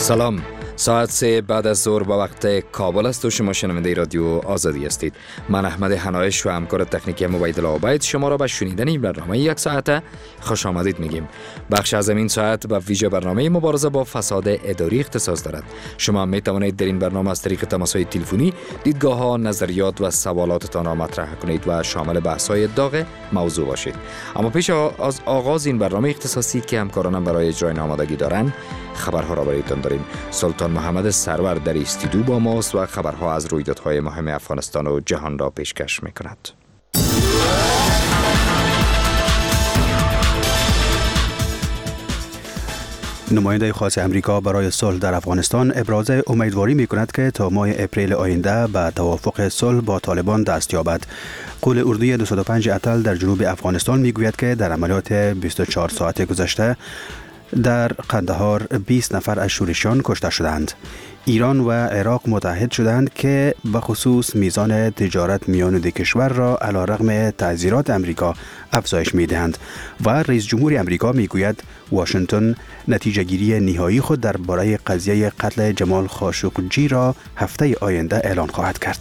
سلام، ساعت 3 بعد از ظهر با وقت کابل است و شما شنونده رادیو آزادی هستید. من احمد حنایش و همکار تکنیکی مبیدالله عبید شما را به شنیدن این برنامه یک ساعته خوش آمدید میگیم. بخش از این ساعت به ویژه برنامه مبارزه با فساد اداری اختصاص دارد. شما می توانید در این برنامه از طریق تماس‌های تلفنی دیدگاه ها، نظریات و سوالاتتان را مطرح کنید و شامل بحث‌های داغ موضوع باشید. اما پیش از آغاز این برنامه اختصاصی که همکارانم برای اجرای آمادگی دارند، خبرها را برایتان داریم. سلطان محمد سرور در استودیو با ماست و خبرها از رویدادهای مهم افغانستان و جهان را پیشکش می‌کند. نماینده خاص امریکا برای صلح در افغانستان ابراز امیدواری می‌کند که تا ماه اپریل آینده به توافق صلح با طالبان دست یابد. قول اردوی 205 اتل در جنوب افغانستان می‌گوید که در عملیات 24 ساعت گذشته در قندهار 20 نفر از شورشیان کشته شدند. ایران و عراق متحد شدند که به خصوص میزان تجارت میان دو کشور را علیرغم تعزیرات امریکا افزایش میدهند و رئیس جمهور امریکا میگوید واشنگتن نتیجه گیری نهایی خود درباره قضیه قتل جمال خاشقجی را هفته آینده اعلان خواهد کرد.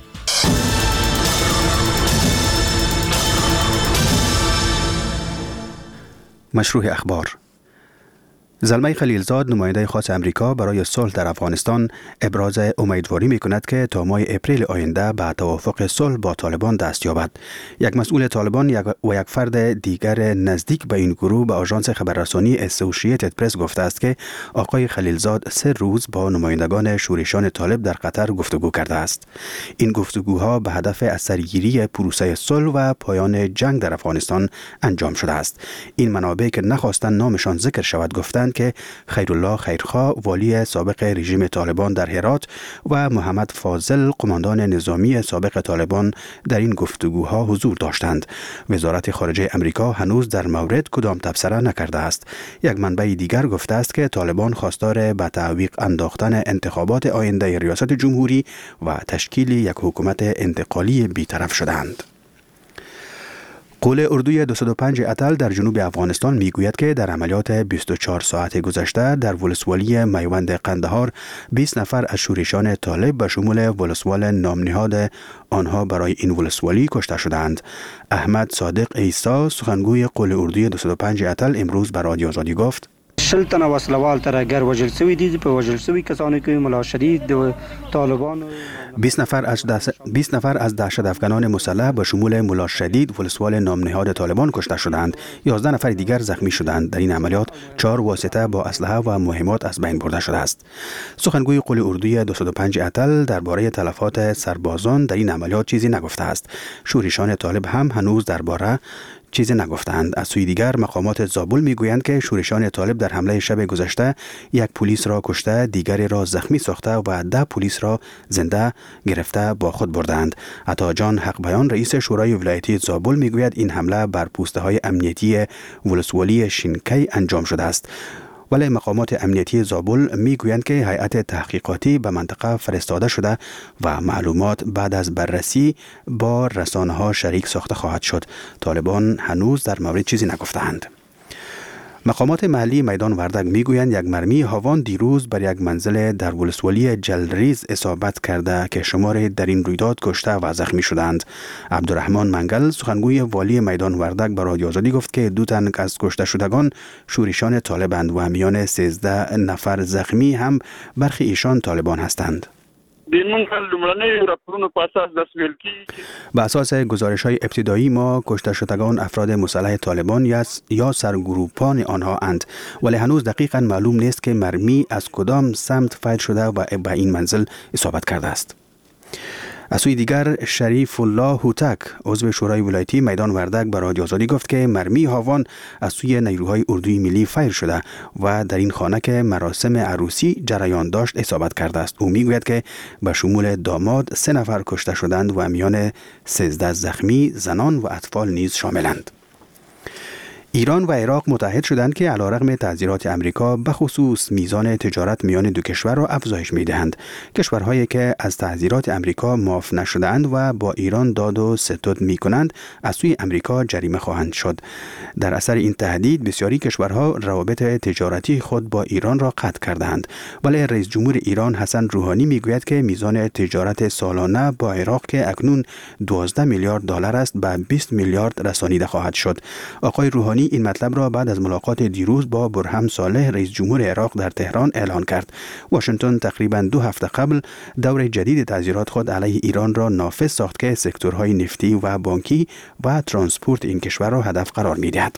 مشروع اخبار. زلمه خلیلزاد نماینده خاص امریکا برای صلح در افغانستان ابراز امیدواری می‌کند که تا ماه اپریل آینده به توافق صلح با طالبان دست یابد. یک مسئول طالبان و یک فرد دیگر نزدیک به این گروه به آژانس خبررسانی اسوسییتد پرس گفته است که آقای خلیلزاد 3 روز با نمایندگان شورشیان طالب در قطر گفتگو کرده است. این گفتگوها به هدف از سرگیری پروسه صلح و پایان جنگ در افغانستان انجام شده است. این منابع که نخواستند نامشان ذکر شود گفتند که خیرالله خیرخواه والی سابق رژیم طالبان در هرات و محمد فاضل قماندان نظامی سابق طالبان در این گفتگوها حضور داشتند. وزارت خارجه امریکا هنوز در مورد کدام تبصره نکرده است. یک منبع دیگر گفته است که طالبان خواستار به تعویق انداختن انتخابات آینده ریاست جمهوری و تشکیل یک حکومت انتقالی بی‌طرف شدند. قول اردوی 205 اتل در جنوب افغانستان میگوید که در عملیات 24 ساعت گذشته در ولسوالی میوند قندهار 20 نفر از شورشیان طالب به شمول ولسوال نامنهاد آنها برای این ولسوالی کشته شدند. احمد صادق عیسی سخنگوی قول اردوی 205 اتل امروز به رادیو آزادی گفت: 40 تن وسلوال تر اگر وژل شوی دي په وژل شوی کسانی که ملا شدید د طالبان 20 نفر از دهشت افغانان مسلح به شمول ملا شدید ولسوال نامنهاد طالبان کشته شدند. 11 نفر دیگر زخمی شدند. در این عملیات 4 واسطه با اسلحه و مهمات از بین برده شده است. سخنگوی قول اردوی 205 اتل درباره تلفات سربازان در این عملیات چیزی نگفته است. شورشیان طالب هم هنوز درباره چیزی نگفتند. از سوی دیگر مقامات زابل میگویند که شورشیان طالب در حمله شب گذشته یک پلیس را کشته، دیگری را زخمی ساخته و 10 پلیس را زنده گرفته با خود بردند. عطا جان حق بیان رئیس شورای ولایتی زابل میگوید این حمله بر پوسته های امنیتی ولسوالی شینکی انجام شده است. ولی مقامات امنیتی زابل میگویند که هیئت تحقیقاتی به منطقه فرستاده شده و معلومات بعد از بررسی با رسانه‌ها شریک ساخته خواهد شد. طالبان هنوز در مورد چیزی نگفتند. مقامات محلی میدان وردک میگویند یک مرمی هاوان دیروز بر یک منزل در ولسوالی جلریز اصابت کرده که شماری در این رویداد کشته و زخمی شدند. عبدالرحمن منگل سخنگوی والی میدان وردک به رادیو آزادی گفت که 2 تن از کشته شدگان شورشیان طالبند و میان 13 نفر زخمی هم برخی ایشان طالبان هستند. به اساس گزارش‌های ابتدایی ما کشته شدگان افراد مسلح طالبان یا سرگروپان آنها اند، ولی هنوز دقیقاً معلوم نیست که مرمی از کدام سمت فیل شده و به این منزل اصابت کرده است. از سوی دیگر شریف الله هوتک عضو شورای ولایتی میدان وردک به رادیو آزادی گفت که مرمی هاوان از سوی نیروهای اردوی ملی فیر شده و در این خانه که مراسم عروسی جریان داشت اصابت کرده است. او میگوید که به شمول داماد 3 نفر کشته شدند و میان 13 زخمی زنان و اطفال نیز شاملند. ایران و عراق متحد شدند که علیرغم تعذیرات امریکا به خصوص میزان تجارت میان دو کشور را افزایش می‌دهند. کشورهایی که از تعذیرات امریکا معاف نشده‌اند و با ایران داد و ستد می‌کنند از سوی امریکا جریمه خواهند شد. در اثر این تهدید بسیاری کشورها روابط تجارتی خود با ایران را قطع کردند. ولی رئیس جمهور ایران حسن روحانی میگوید که میزان تجارت سالانه با عراق که اکنون 12 میلیارد دلار است به 20 میلیارد رسانیده خواهد شد. آقای روحانی این مطلب را بعد از ملاقات دیروز با برهم صالح رئیس جمهور عراق در تهران اعلان کرد. واشنگتن تقریباً 2 هفته قبل دور جدید تعذیرات خود علیه ایران را نافذ ساخت که سکتورهای نفتی و بانکی و ترانسپورت این کشور را هدف قرار می‌دهد.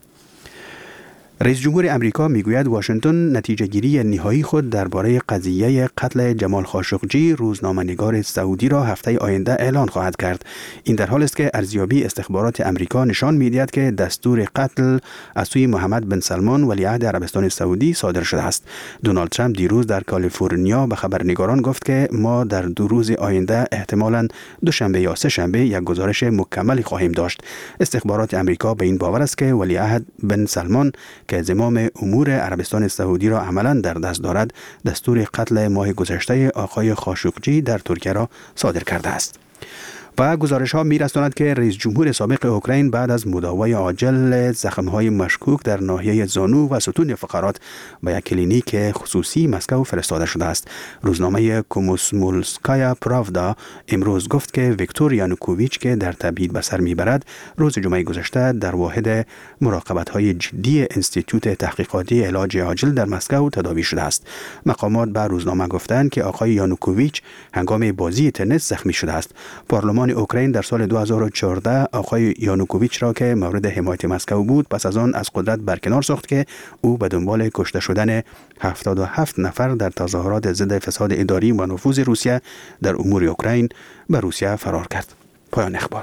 رئیس جمهور امریکا میگوید واشنگتن نتیجه گیری نهایی خود درباره قضیه قتل جمال خاشقجی روزنامه‌نگار سعودی را هفته آینده اعلان خواهد کرد. این در حالی است که ارزیابی استخبارات امریکا نشان می‌دهد که دستور قتل از سوی محمد بن سلمان ولیعهد عربستان سعودی صادر شده است. دونالد ترامپ دیروز در کالیفرنیا به خبرنگاران گفت که ما در 2 روز آینده احتمالاً دوشنبه یا سه‌شنبه یک گزارش مکملی خواهیم داشت. استخبارات امریکا به این باور است که ولیعهد بن سلمان که زمام امور عربستان سعودی را عملاً در دست دارد دستور قتل ماه گذشته آقای خاشقجی در ترکیه را صادر کرده است. و گزارش ها می رساند که رئیس جمهور سابق اوکراین بعد از مداوای عاجل زخم‌های مشکوک در ناحیه زانو و ستون فقرات به یک کلینیک خصوصی مسکو فرستاده شده است. روزنامه کومسمولسکایا پراودا امروز گفت که ویکتور یانوکوویچ که در تبعید به سر میبرد روز جمعه گذشته در واحد مراقبت‌های جدی انستیتوت تحقیقاتی علاج عاجل در مسکو تداوی شده است. مقامات به روزنامه گفتند که آقای یانوکوویچ هنگام بازی تنیس زخمی شده است. پارلمان اوکراین در سال 2014 آقای یانوکوویچ را که مورد حمایت مسکو بود پس از آن از قدرت برکنار ساخت که او به دنبال کشته شدن 77 نفر در تظاهرات ضد فساد اداری و نفوذ روسیه در امور اوکراین به روسیه فرار کرد. پایان اخبار.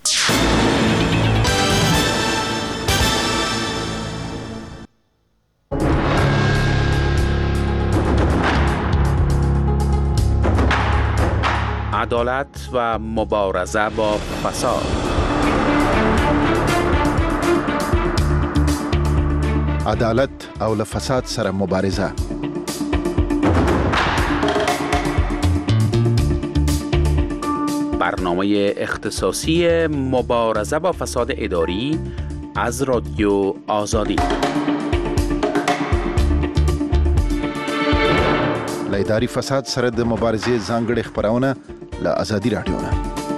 عدالت و مبارزه با فساد. عدالت او له فساد سره مبارزه. برنامه اختصاصی مبارزه با فساد اداری از رادیو آزادی. له اداري فساد سره د مبارزې ځانګړې خبرونه له آزادي رادیو نه.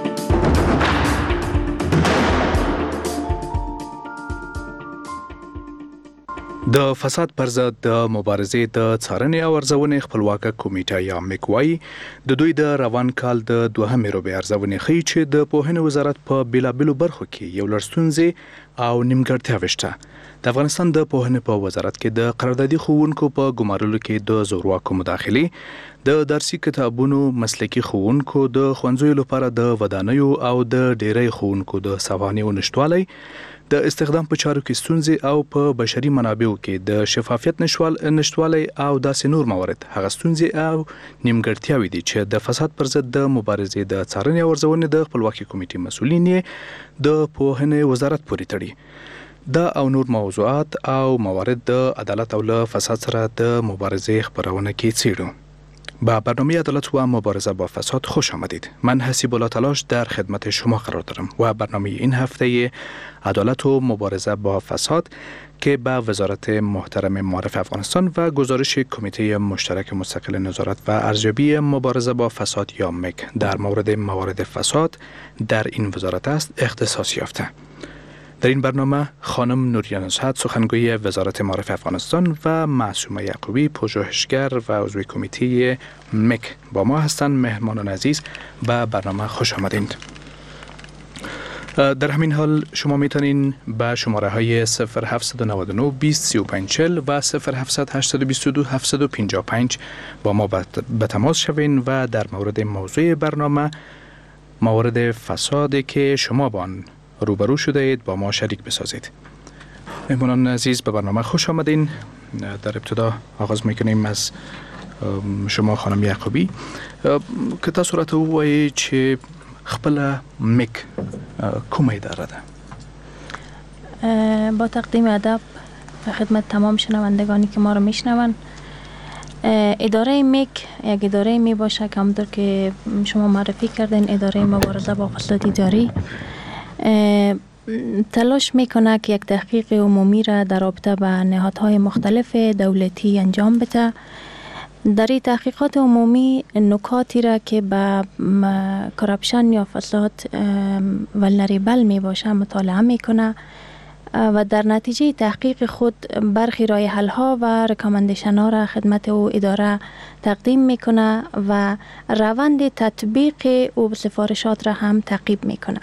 د فساد پر ضد د مبارزې د څارنې او ارزونې خپلواکه کمیټه یا میکوای د دوی د روان کال د 2مې روبې ارزونې ښیي چې د پوهنې وزارت په بیلابیلو برخو کې یو لړ ستونزې او نیمګړتیاوې شته. د افغانستان د پوهنې په وزارت کې د قراردادي ښوونکو په ګمارلو کې د زورواکو مداخلې، د درسي کتابونو مسلکي ښوونکو د ښوونځیو لپاره د ودانیو او د ډیری ښوونکو د سوانحو نشتوالی، د استخدام په چارو کې ستونزې او په بشري منابعو کې د شفافیت نشتوالی او داسې نور موارد هغه ستونزې او نیمګړتیاوې دي چې د فساد پر ضد د مبارزې د څارنې او ارزونې د خپلواکي کمیټې مسؤلین یې د پوهنې وزارت پورې تړي. دا او نور موضوعات او موارد د عدالت او له فساد سره د مبارزې خبرونه کې څیړو. با برنامه عدالت و مبارزه با فساد خوش آمدید. من حسیب الله تلاش در خدمت شما قرار دارم و برنامه این هفته عدالت و مبارزه با فساد که به وزارت محترم معارف افغانستان و گزارش کمیته مشترک مستقل نظارت و ارزیابی مبارزه با فساد یا مک در مورد موارد فساد در این وزارت است اختصاص یافته. در این برنامه خانم نوریه نصحت سخنگوی وزارت معارف افغانستان و معصومه یعقوبی پژوهشگر و عضو کمیته مک با ما هستند. مهمانان عزیز به برنامه خوش آمدید. در همین حال شما میتونین به شماره های 0799 20 35 40 و 0700 822 755 با ما به تماس شوین و در مورد موضوع برنامه موارد فسادی که شما با آن روبرو شده اید با ما شریک بسازید. مهمانان عزیز به برنامه خوش آمدین. در ابتدا آغاز میکنیم از شما خانم یعقوبی که تاسو راته ووایئ چې خپل مک کومه اداره ده؟ با تقدیم ادب خدمت تمام شنوندگانی که ما رو میشنون. اداره میک یک اداره می باشه که همونطور که شما معرفی کردین اداره مبارزه با فساد اداری تلاش میکنه که یک تحقیق عمومی را در رابطه با نهادهای مختلف دولتی انجام بده. در این تحقیقات عمومی نکاتی را که به کرپشن یا فساد ولنریبل می باشه مطالعه میکنه و در نتیجه تحقیق خود برخی راه حل ها و ریکامندیشن ها را خدمت او اداره تقدیم میکنه و روند تطبیق او سفارشات را هم تعقیب میکنه.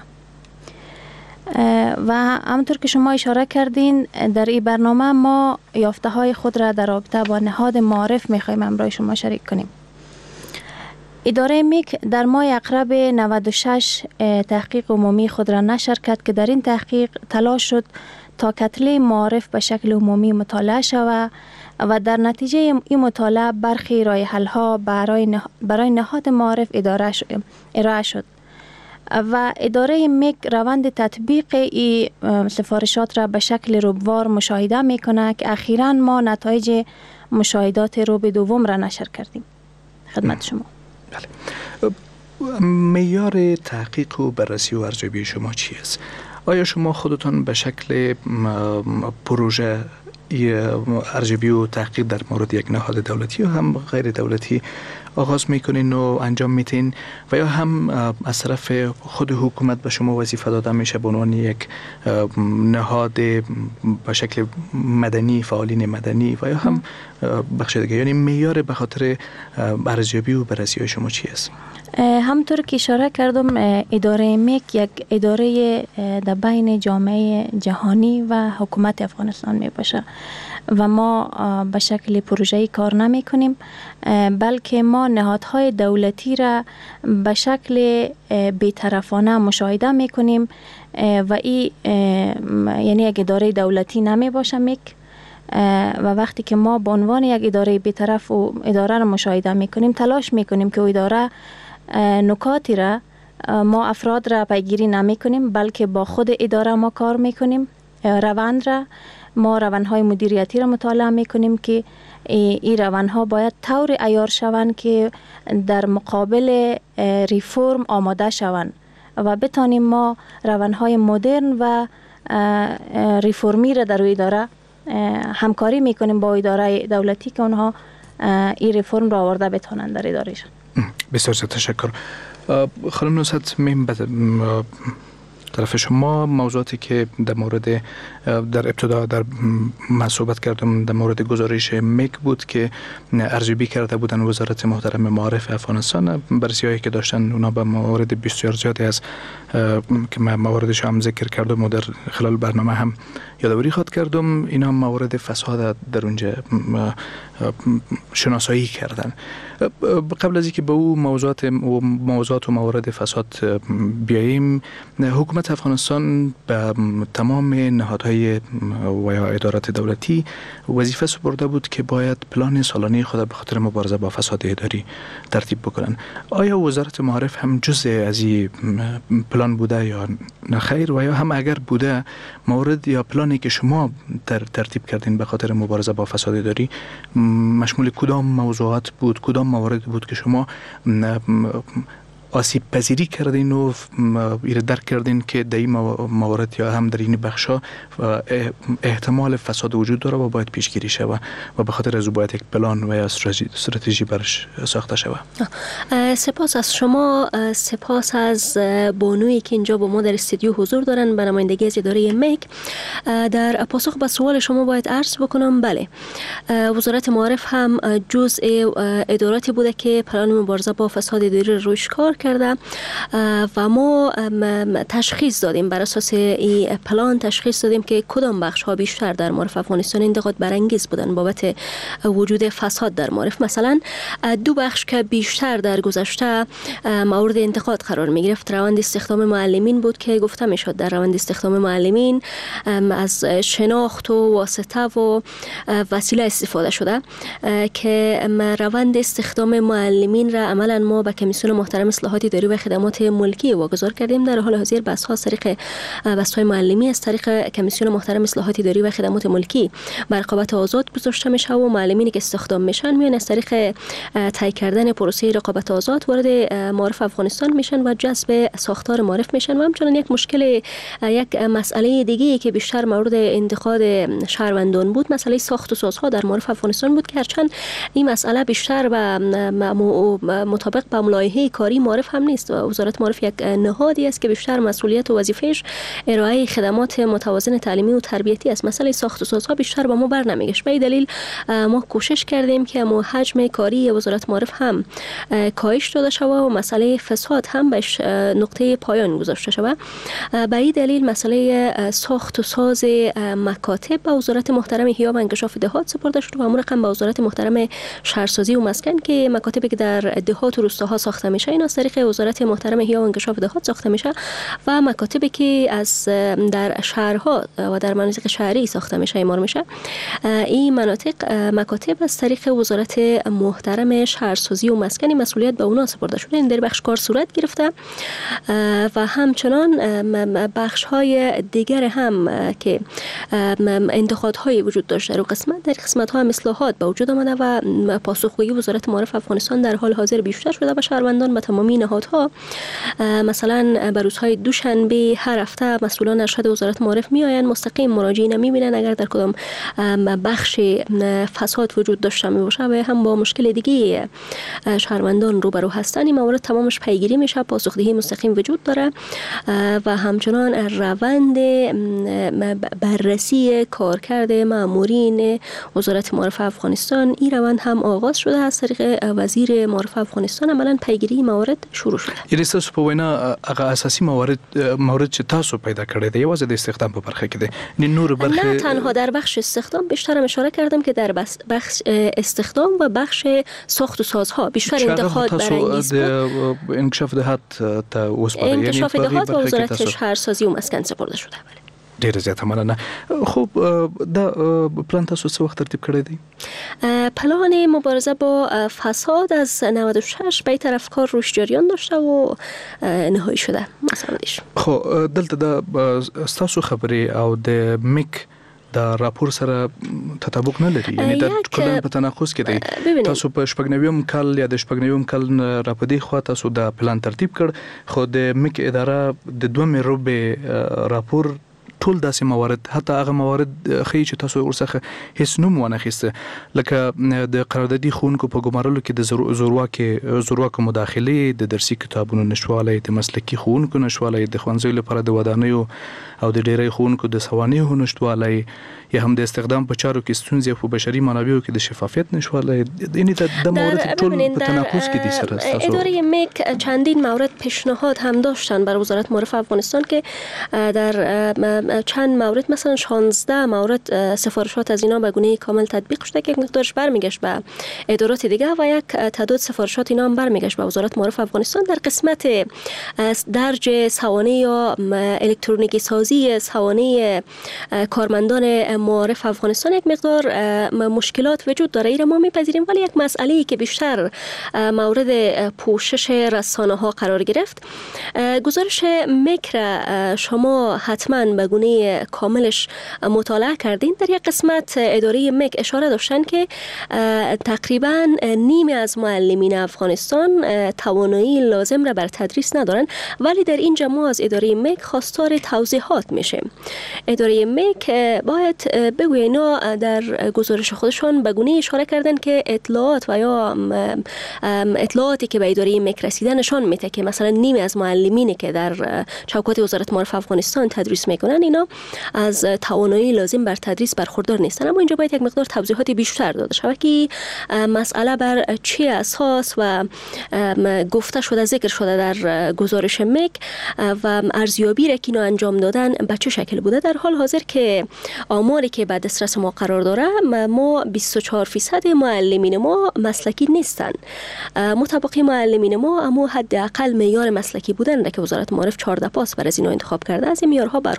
و همونطور که شما اشاره کردین در این برنامه ما یافته های خود را در رابطه با نهاد معارف میخوایم همراه شما شریک کنیم. اداره میک در ماه اقرب 96 تحقیق عمومی خود را نشر کرد که در این تحقیق تلاش شد تا کتله معارف به شکل عمومی مطالعه شود و در نتیجه این مطالعه برخی راه حل ها برای نهاد معارف ارائه شد و اداره میک روند تطبیق این سفارشات را به شکل ربوار مشاهده میکنه که اخیراً ما نتایج مشاهدات ربع دوم را نشر کردیم خدمت شما. بله. معیار تحقیق و بررسی و ارزیابی شما چی است؟ آیا شما خودتان به شکل پروژه ارزیابی و تحقیق در مورد یک نهاد دولتی و هم غیر دولتی آغاز میکنین و انجام میتین و یا هم از طرف خود حکومت به شما وظیفه داده میشه به عنوان یک نهاد به شکل مدنی، فعالین مدنی و یا هم بخش دیگه؟ یعنی معیار به خاطر ارزیابی و بررسی شما چی است؟ همطور که اشاره کردم اداره میک یک اداره در بین جامعه جهانی و حکومت افغانستان می باشه و ما به شکل پروژه‌ای کار نمی کنیم بلکه ما نهادهای دولتی را به شکل بی‌طرفانه مشاهده می کنیم و این یعنی یک اداره دولتی نمی باشه میک و وقتی که ما به عنوان یک اداره بی‌طرف و اداره را مشاهده می کنیم تلاش می کنیم که او اداره نکاتی را ما افراد را پیگیری نمی کنیم بلکه با خود اداره ما کار می کنیم. روندهای مدیریتی را مطالعه می کنیم که این روندها باید طور عیار شوند که در مقابل ریفورم آماده شوند و بتانیم ما روندهای مدرن و ریفورمی را در اداره همکاری می کنیم با اداره دولتی که اونها این ریفورم را آورده بتانند در ادارهشان. بسیار تشکر. خانم نصرت میم طرف شما موضوعاتی که در مورد در ابتدا در من صحبت کردم در مورد گزارش میک بود که ارزیابی کرده بودن وزارت محترم معارف افغانستان، بررسی‌هایی که داشتن اونا به موارد بسیار زیادی از که من مواردش هم ذکر کردم و در خلال برنامه هم یادآوری خواهد کردم، اینا موارد فساد در اونجا شناسایی کردن. قبل از اینکه به او موضوعات و موارد فساد بیاییم، حکومت افغانستان به تمام نهادهای و یا ادارات دولتی وظیفه سپرده بود که باید پلان سالانه خود به خاطر مبارزه با فساد اداری ترتیب بکنن. آیا وزارت معارف هم جزء از این پلان بوده یا نه خیر؟ و یا هم اگر بوده موارد یا پلانی که شما ترتیب کردین به خاطر مبارزه با فساد اداری مشمول کدام موضوعات بود، کدام موارد بود که شما آسیب پذیری کردین و درک کردین که در این موارد یا هم در این بخشا احتمال فساد وجود داره و باید پیشگیری شود و به خاطر از باید یک پلان و یا استراتژی برش ساخته شود؟ سپاس از شما، سپاس از بانویی که اینجا با ما در استودیو حضور دارن به نمایندگی از اداره میک. در پاسخ به سوال شما باید عرض بکنم بله، وزارت معارف هم جزء اداراتی بوده که پلان مبارزه با فساد اداری روش کار کرده و ما تشخیص دادیم، بر اساس این پلان تشخیص دادیم که کدام بخش ها بیشتر در معارف افغانستان انتقاد برانگیز بودن بابت وجود فساد در معارف. مثلا دو بخش که بیشتر در گذشته مورد انتقاد قرار می گرفت، روند استخدام معلمین بود که گفته می شد در روند استخدام معلمین از شناخت و واسطه و وسیله استفاده شده که روند استخدام معلمین را عملا ما به کمیسیون محترم اصلاحات اصلاحات اداری و خدمات ملکی واگذار کردیم. در حال حاضر بحث ها از طریق بحث‌های معلمی از طریق کمیسیون محترم اصلاحات اداری و خدمات ملکی بر رقابت آزاد گذاشته میشه و معلمینی که استخدام میشن میان از طریق طی کردن پروسه رقابت آزاد وارد معارف افغانستان میشن و جذب ساختار معارف میشن. و همچنین یک مسئله دیگه که بیشتر مورد انتقاد شهروندان بود مسئله ساخت و سازها در معارف افغانستان بود که هرچند این مسئله بیشتر و مطابق با لایحه کاری معارف هم نیست. وزارت معارف یک نهادی است که بیشتر مسئولیت و وظیفه‌اش ارائه خدمات متوازن تعلیمی و تربیتی است. مسئله ساخت و سازها بیشتر با ما بر نمیگشت. به این دلیل ما کوشش کردیم که حجم کاری وزارت معارف هم کاهش داده شود و مسئله فساد هم بهش نقطه پایان گذاشته شود. به این دلیل مسئله ساخت و ساز مکاتب به وزارت محترم احیا و انکشاف دهات سپرده شد و همون رقم به وزارت محترم شهرسازی و مسکن که مکاتبی که در دهات و روستاها ساخته میشه این از طریق وزارت محترم احیا و انکشاف دهات ساخته میشه و مکاتبی که از در شهرها و در مناطق شهری ساخته میشه اعمار میشه این مکاتب از طریق وزارت محترم شهرسازی و مسکن مسئولیت به اونا سپرده شده. این در بخش کار صورت گرفته و همچنان بخش های دیگر هم که انتقادهای وجود داشته رو قسمت در قسمت ها اصلاحات به وجود آمده و پاسخگویی وزارت معارف افغانستان در حال حاضر بیشتر شده و شهروندان به تمامی نهادها مثلا به روزهای دوشنبه هر هفته مسئولان ارشد وزارت معارف میآیند مستقیم مراجعین میبینن اگر در کدام بخش فساد وجود داشته می باشه و هم با مشکل دیگه شهروندان روبرو هستن این موارد تمامش پیگیری میشه پاسخدهی مستقیم وجود داره و همچنان روند بررسی کارکرد مامورین وزارت معارف افغانستان این روند هم آغاز شده از طریق وزیر معارف افغانستان عملا پیگیری موارد شروع شده. یعنی تاسو په وینا هغه اساسي موارد چې تاسو پیدا کړی دی یوازې د استخدام په برخه کې دی نور برخه نه تنها در بخش استخدام بیشتر اشاره کردم که در بخش استخدام و بخش ساخت و سازها بیشتر انتقاد برانگیز بود. انکشاف دهات ته وسپاره یعنی انکشاف دهات و وزارت شهرسازی و مسکن سپرده شده. ډیر زیاته مننه. خب دا پلان تاسو څه وخت ترتیب کړی دی؟ پلان مبارزه با فساد از 96 به طرف کار روش جریان داشته و نهایی شده مسئولش. خو دلته دا تاسو خبرې او د میک دا راپور سره تطابق نه لري یعنی دا کله په تناقض کې دی. تاسو په شپږنویم کال یا د شپږنویم کال را پدې خو تاسو دا پلان ترتیب کړ خو د میک اداره د 2 روبه راپور ټول داسې موارد حتی هغه موارد خې چې تاسو ورڅخه هیڅ نوم ونه خسته لکه د قراردادي خونکو په ګمارلو کې د زورواکو مداخله د درسي کتابونو نشواله د مسلکي خونکو نشواله د خوانځي لپاره د ودانیو او د ډیری خونکو د سوانیو نشواله یا هم د استخدام په چارو کې ستونزې په بشري منابعو کې د شفافیت نشواله یعنی د موارد ټول په تناقض کې دي سره تاسو اداره میک چندین مورد پیشنهاد هم داشتن بر وزارت معارف افغانستان که در چند مورد مثلا 16 مورد سفارشات از اینا به گونه کامل تطبیق شده که یک مقدارش برمیگشت به ادارات دیگه و یک تعداد سفارشات اینا هم برمیگشت به وزارت معارف افغانستان. در قسمت درج سوانه یا الکترونیکی سازی سوانه کارمندان معارف افغانستان یک مقدار مشکلات وجود داره این را ما میپذیریم ولی یک مسئله‌ای که بیشتر مورد پوشش رسانه ها قرار گرفت گزارش میکر شما حتما به گونه کاملش مطالعه کردین. در یک قسمت اداره میک اشاره داشتن که تقریبا نیمی از معلمین افغانستان توانایی لازم را بر تدریس ندارن ولی در اینجا ما از اداره میک خواستار توضیحات میشه. اداره میک باید بگوی اینا در گزارش خودشون به گونه اشاره کردن که اطلاعات و یا اطلاعاتی که به اداره میک رسیدن نشان میده که مثلا نیمی از معلمینی که در چوکات وزارت معارف افغانستان تدریس میکنن اینا از توانایی لازم بر تدریس برخوردار نیستن. اما اینجا باید یک مقدار توضیحات بیشتر داده شود که مسئله بر چه اساس و گفته شده ذکر شده در گزارش میک و ارزیابی را که اینا انجام دادن به چه شکل بوده. در حال حاضر که آماری که بعد دسترس ما قرار داره ما 24% معلمین ما مسلکی نیستن. مطابق معلمین ما اما حداقل معیار مسلکی بودن را که وزارت معارف 14 پاس بر از اینا انتخاب کرده از این معیارها برخوردار است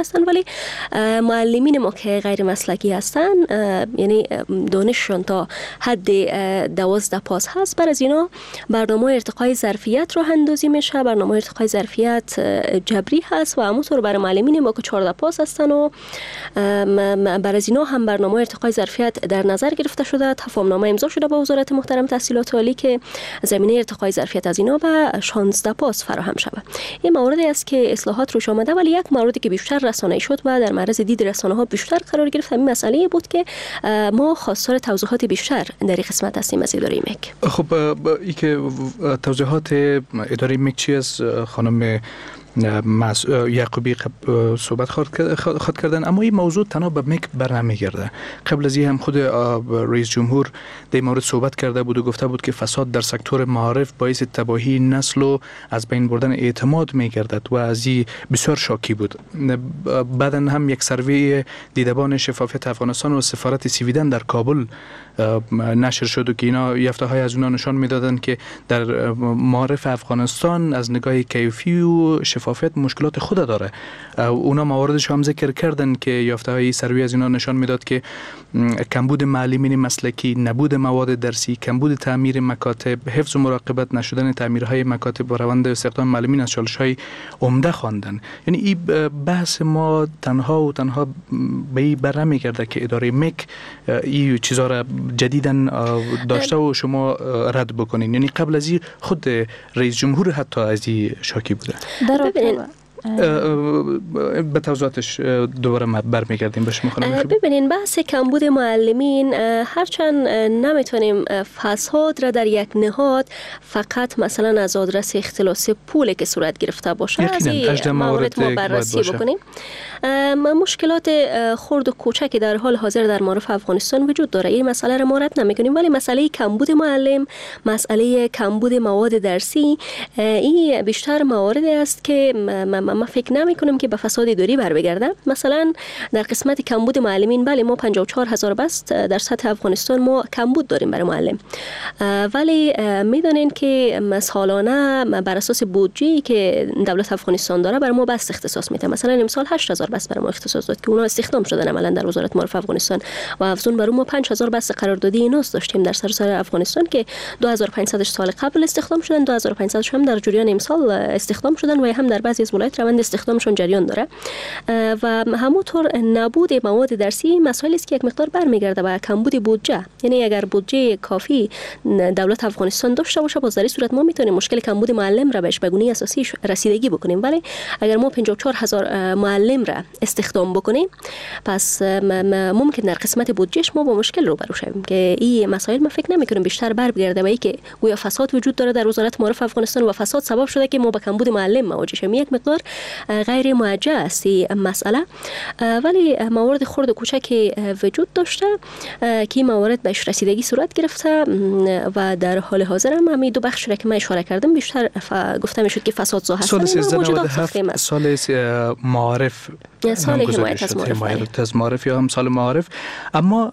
هستن، ولی معلمین ما که غیر مسلکی هستن یعنی دانششون تا حد 12 پاس هست، بر از اینا برنامه ارتقای ظرفیت راه اندازی میشه. برنامه ارتقای ظرفیت جبری هست و همونطور برای معلمین ما که 14 پاس هستن و بر از اینا هم برنامه ارتقای ظرفیت در نظر گرفته شده. تفاهمنامه امضا شده با وزارت محترم تحصیلات عالی که زمینه ارتقای ظرفیت از اینا به 16 پاس فراهم شود. این موردی است که اصلاحات روش آمده، ولی یک موردی که بیشتر رسانه‌ای شد و در معرض دید رسانه‌ها بیشتر قرار گرفت همین مسئله بود که ما خواستار توضیحات بیشتر در این قسمت هستیم از اداره مک. خب این که توضیحات اداره مک چی است؟ خانم یعقوبی صحبت خواهد کردن، اما این موضوع تنها به مک برنمیگرده. قبل از این هم خود رئیس جمهور در مورد صحبت کرده بود و گفته بود که فساد در سکتور معارف باعث تباهی نسل و از بین بردن اعتماد میگردد و از این بسیار شاکی بود. بعداً هم یک سروی دیدبان شفافیت افغانستان و سفارت سویدن در کابل نشر شد و که اینا یافته های از اونا نشان میدادند که در معارف افغانستان از نگاه کیفی و شفافیت مشکلات خود داره. اونا مواردش هم ذکر کردن که یافته های سروی از اینا نشان میداد که کمبود معلمین مسلکی، نبود مواد درسی، کمبود تعمیر مکاتب، حفظ و مراقبت نشدن تعمیرهای مکاتب و روند استخدام معلمین از چالش‌های عمده خواندن. یعنی این بحث ما تنها و تنها به این بر نمیگرده که اداره مک این چیزا را جدیداً داشته و شما رد بکنین. یعنی قبل از این خود رئیس جمهور حتی از این شاکی بوده. به توضیحاتش دوباره برمیگردیم به شما خانم. ببینین بحث کمبود معلمین، هرچند نمیتونیم فساد را در یک نهاد فقط مثلا از آدرس اختلاس پول که صورت گرفته باشه از این موارد ما بررسی بکنیم. مشکلات خرد و کوچکی در حال حاضر در معارف افغانستان وجود داره، این مسئله را ما رد نمیکنیم، ولی مسئله کمبود معلم، مسئله کمبود مواد درسی، این بیشتر مواردی است که ما فکر نمی کنم که به فساد اداری بر بگرده. مثلا در قسمت کمبود معلمین، بله ما 54,000 بست در سطح افغانستان ما کمبود داریم برای معلم، ولی میدانین که سالانه بر اساس بودجه‌ای که دولت افغانستان داره بر ما بست اختصاص میده. مثلا امسال 8,000 بست برای ما اختصاص داد که اونا استخدام شدن عملا در وزارت معارف افغانستان و افزون بر ما 5,000 بست قراردادی ایناس داشتیم در سراسر افغانستان که 2,500 سال قبل استخدام شدن، 2,500 هم در جریان امسال استخدام شدن و هم در بعضی از ولایت روند استخدامشون جریان داره. و همونطور نبود مواد درسی مسائلی است که یک مقدار برمیگرده به کمبود بودجه. یعنی اگر بودجه کافی دولت افغانستان داشته باشه، باز در این صورت ما میتونیم مشکل کمبود معلم را بهش به گونه اساسی رسیدگی بکنیم. ولی اگر ما 54,000 معلم را استخدام بکنیم، پس ممکن در قسمت بودجهش ما با مشکل روبرو شویم که این مسائل ما فکر نمیکنم بیشتر برمیگرده به اینکه گویا فساد وجود داره در وزارت معارف افغانستان و فساد سبب شده که ما با کمبود معلم مواجه شویم. یک مقدار غیر موجه است این مسئله، ولی موارد خرد و کوچکی وجود داشته که این موارد بهش رسیدگی صورت گرفته و در حال حاضر هم همین دو بخش را که من اشاره کردم بیشتر گفته میشد که فساد زا هستن. سال معارف، سال حمایت از معارف یا هم سال معارف، اما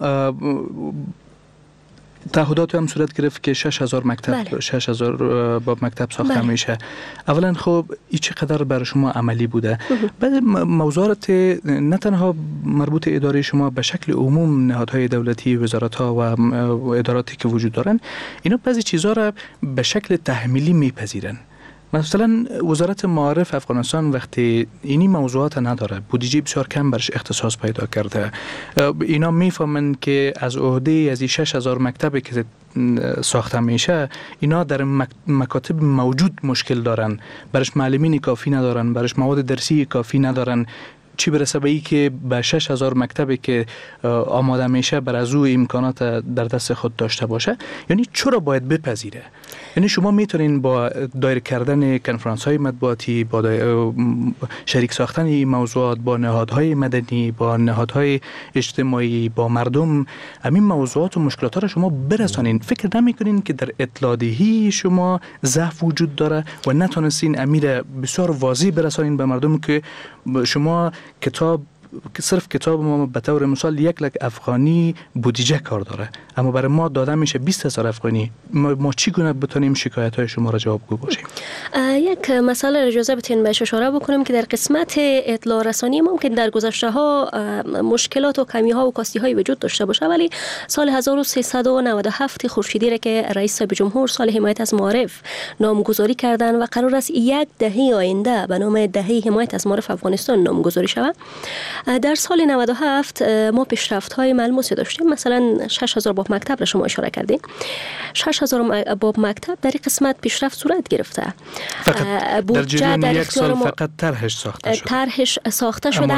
تعهدات هم صورت گرفت که 6,000 مکتب 6,000 باب مکتب ساخته میشه. اولا خب این چقدر برای شما عملی بوده؟ بعد موضوعات نه تنها مربوط اداره شما، به شکل عموم نهادهای دولتی، وزارت‌ها و اداراتی که وجود دارن، اینا بعضی چیزا را به شکل تحمیلی میپذیرن. مثلا وزارت معارف افغانستان وقتی اینی موضوعات نداره، بودجه بسیار کم برش اختصاص پیدا کرده، اینا میفهمن که از عهده از این 6,000 مکتبی که ساخته میشه، اینا در مکاتب موجود مشکل دارن، برش معلمین کافی ندارن، برش مواد درسی کافی ندارن، چی برسه به ای که به 6,000 مکتبی که آماده میشه بر از او امکانات در دست خود داشته باشه. یعنی چرا باید بپذیره؟ یعنی شما میتونین با دایر کردن کنفرانس های مطبوعاتی، با شریک ساختن این موضوعات با نهادهای مدنی، با نهادهای اجتماعی، با مردم، همین موضوعات و مشکلات را شما برسانین. فکر نمیکنین که در اطلاع دهی شما ضعف وجود داره و نتونستین امیر بسیار واضح برسانین به مردم که شما کتاب صرف کتاب ما به طور مثال 1 لک افغانی بودجه کار داره، اما برای ما داده میشه 20,000 افغانی. ما چگونه بتونیم شکایت های شما را جوابگو باشیم؟ یک مسئله اجازه بدین بهش اشاره بکنم که در قسمت اطلاع رسانی ممکن در گذشته ها مشکلات و کمی ها و کاستی های وجود داشته باشه، ولی سال 1397 خورشیدی را که رئیس صاحب جمهور سال حمایت از معارف نامگذاری کردن و قرار است 1 دهه آینده به نام دهه حمایت از معارف افغانستان نامگذاری شود، در سال 97 ما پیشرفت های ملموسی داشتیم. مثلا 6000 باب مکتب را شما اشاره کردید. 6000 باب مکتب در این قسمت پیشرفت صورت گرفته. فقط در جریان یک سال فقط طرحش ساخته شده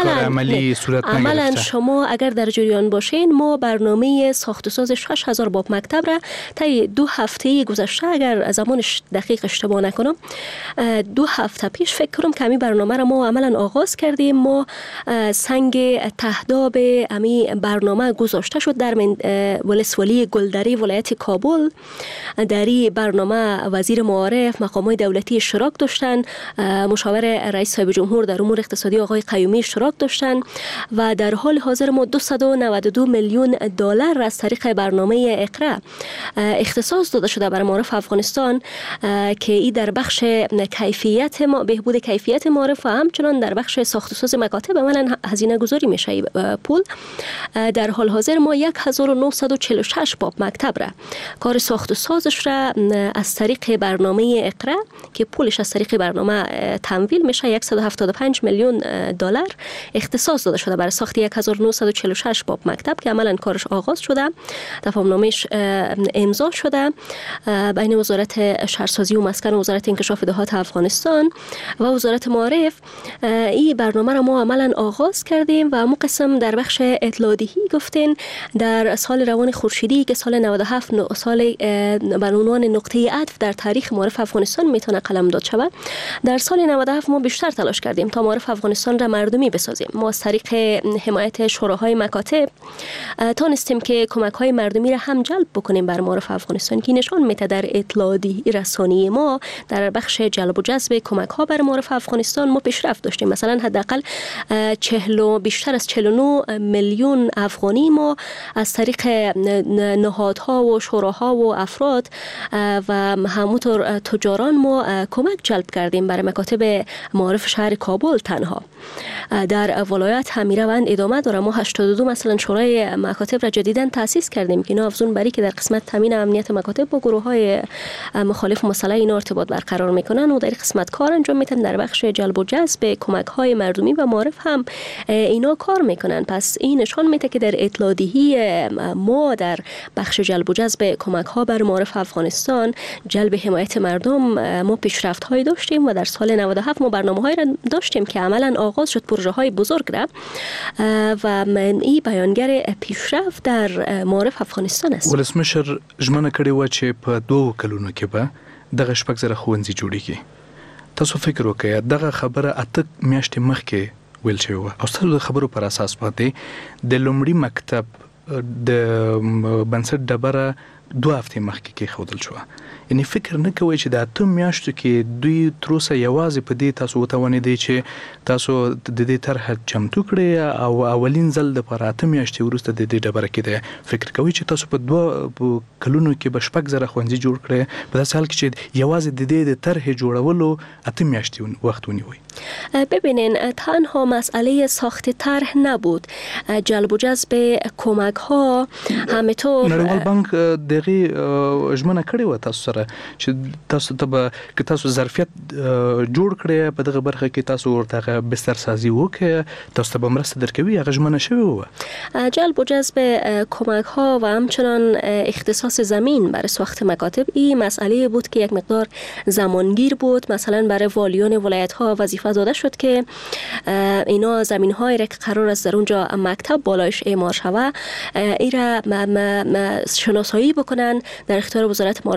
عملا شما اگر در جریان باشین، ما برنامه ساخت و ساز 6000 باب مکتب را طی 2 هفته گذشته، اگر زمانش دقیق اشتباه نکنم 2 هفته پیش فکر کنم که همین برنامه را ما عملا آغاز کردیم. ما سنگ تهداب همین برنامه گذاشته شد در ولسوالی گلدری ولایت کابل. در این برنامه وزیر معارف، مقامات دولتی اشتراک داشتن، مشاور رئیس صاحب جمهور در امور اقتصادی آقای قیومی اشتراک داشتن و در حال حاضر ما 292 میلیون دلار از طریق برنامه اقرا اختصاص داده شده برای معارف افغانستان که ای در بخش کیفیت بهبود کیفیت معارف و همچنان در بخش ساخت و ساز مکاتب عملا هزینه گذاری میشه. پول در حال حاضر ما 1946 باب مکتب را کار ساخت و سازش را از طریق برنامه اقرا که پولش از طریق برنامه تمویل میشه 175 میلیون دلار اختصاص داده شده برای ساخت 1946 باب مکتب که عملا کارش آغاز شده. تفاهمنامه‌اش امضا شده بین وزارت شهرسازی و مسکن و وزارت انکشاف دهات افغانستان و وزارت معارف. این برنامه را ما عملا آغاز کردیم و مو قسم در بخش اطلاع‌دهی گفتین در سال روان خورشیدی که سال 97 سال به عنوان نقطه عطف در تاریخ معارف افغانستان میتونه قلمداد شود. در سال 97 ما بیشتر تلاش کردیم تا معارف افغانستان را مردمی بسازیم. ما از طریق حمایت شوراهای مکاتب تونستیم که کمک‌های مردمی را هم جلب بکنیم بر معارف افغانستان که نشان میده در اطلاع‌دهی رسانی ما در بخش جلب و جذب کمک‌ها بر معارف افغانستان ما پیشرفت داشتیم. مثلا حداقل بیشتر از 49 میلیون افغانی ما از طریق نهادها و شوراها و افراد و همونطور تجاران ما کمک جلب کردیم برای مکاتب معارف شهر کابل. تنها در ولایت همین روند ادامه داره. ما 82 مثلا شورای مکاتب را جدیداً تأسیس کردیم که اینا افزون بری که در قسمت تامین امنیت مکاتب با گروه‌های مخالف مسئله اینا ارتباط برقرار میکنن و در قسمت کار انجام میدن. در بخش جلب و جذب کمک‌های مردمی و معارف هم اینا کار میکنن. پس این نشان میده که در اطلاع‌دهی ما در بخش جلب و جذب کمک‌ها بر معارف افغانستان، جلب حمایت مردم ما پیشرفت‌هایی داشتیم و در سال 97 ما برنامه‌هایی را داشتیم که عملاً آغاز شد پروژه‌های بزرگ را و این بیانگر پیشرفت در معارف افغانستان است. ولسمشر ژمنه کړې و چې په 2 کلونو کې به دغه 6,000 ښوونځي جوړیږي. تاسو فکر وکړئ دغه خبره 8 میاشتې مخکې ویل شوې وه او ستاسو د خبرو پر اساس باندې د لومړي مکتب د بنسټ ډبره 2 هفتې مخکې کېښودل شوه. یعنی فکر نه کوئ چې د 8 میاشتو کې دوی تر اوسه یوازې په دې تاسو وتوانېدئ چې تاسو د دې طرحه چمتو کړئ او اولین ځل دپاره 8 میاشتې وروسته د دې ډبره کې دی فکر کوئ چې تاسو په 2 کلونو کې به 6,000 ښوونځي جوړ کړئ په داسې حال کې چې یوازې د دې د طرحې جوړولو 8 میاشتې وخت ونیوئ؟ ببینین تنها مسئله ساخت طرح نبود، جلب و جذب کمک ها همینطور نړیوال بانک دغه ژمنه کړې و تاسو سره چې تاسو ته که تاسو ظرفیت جوړ کړئ په دغه برخه کې تاسو ورته بستر سازي وکړئ تاسو ته به مرسته درکوي. هغه ژمنه شوې وه. جلب و جذب کمک ها و همچنان اختصاص زمین برای ساخت مکاتب این مسئله بود که یک مقدار زمانگیر بود. مثلا برای والیان ولایت ها وظیفه داده شد که اینا زمین هایی را که قرار است در اونجا مکتب بالایش اعمار شود ای را شناسایی بکنن، در اختیار وزارت معارف افغانستان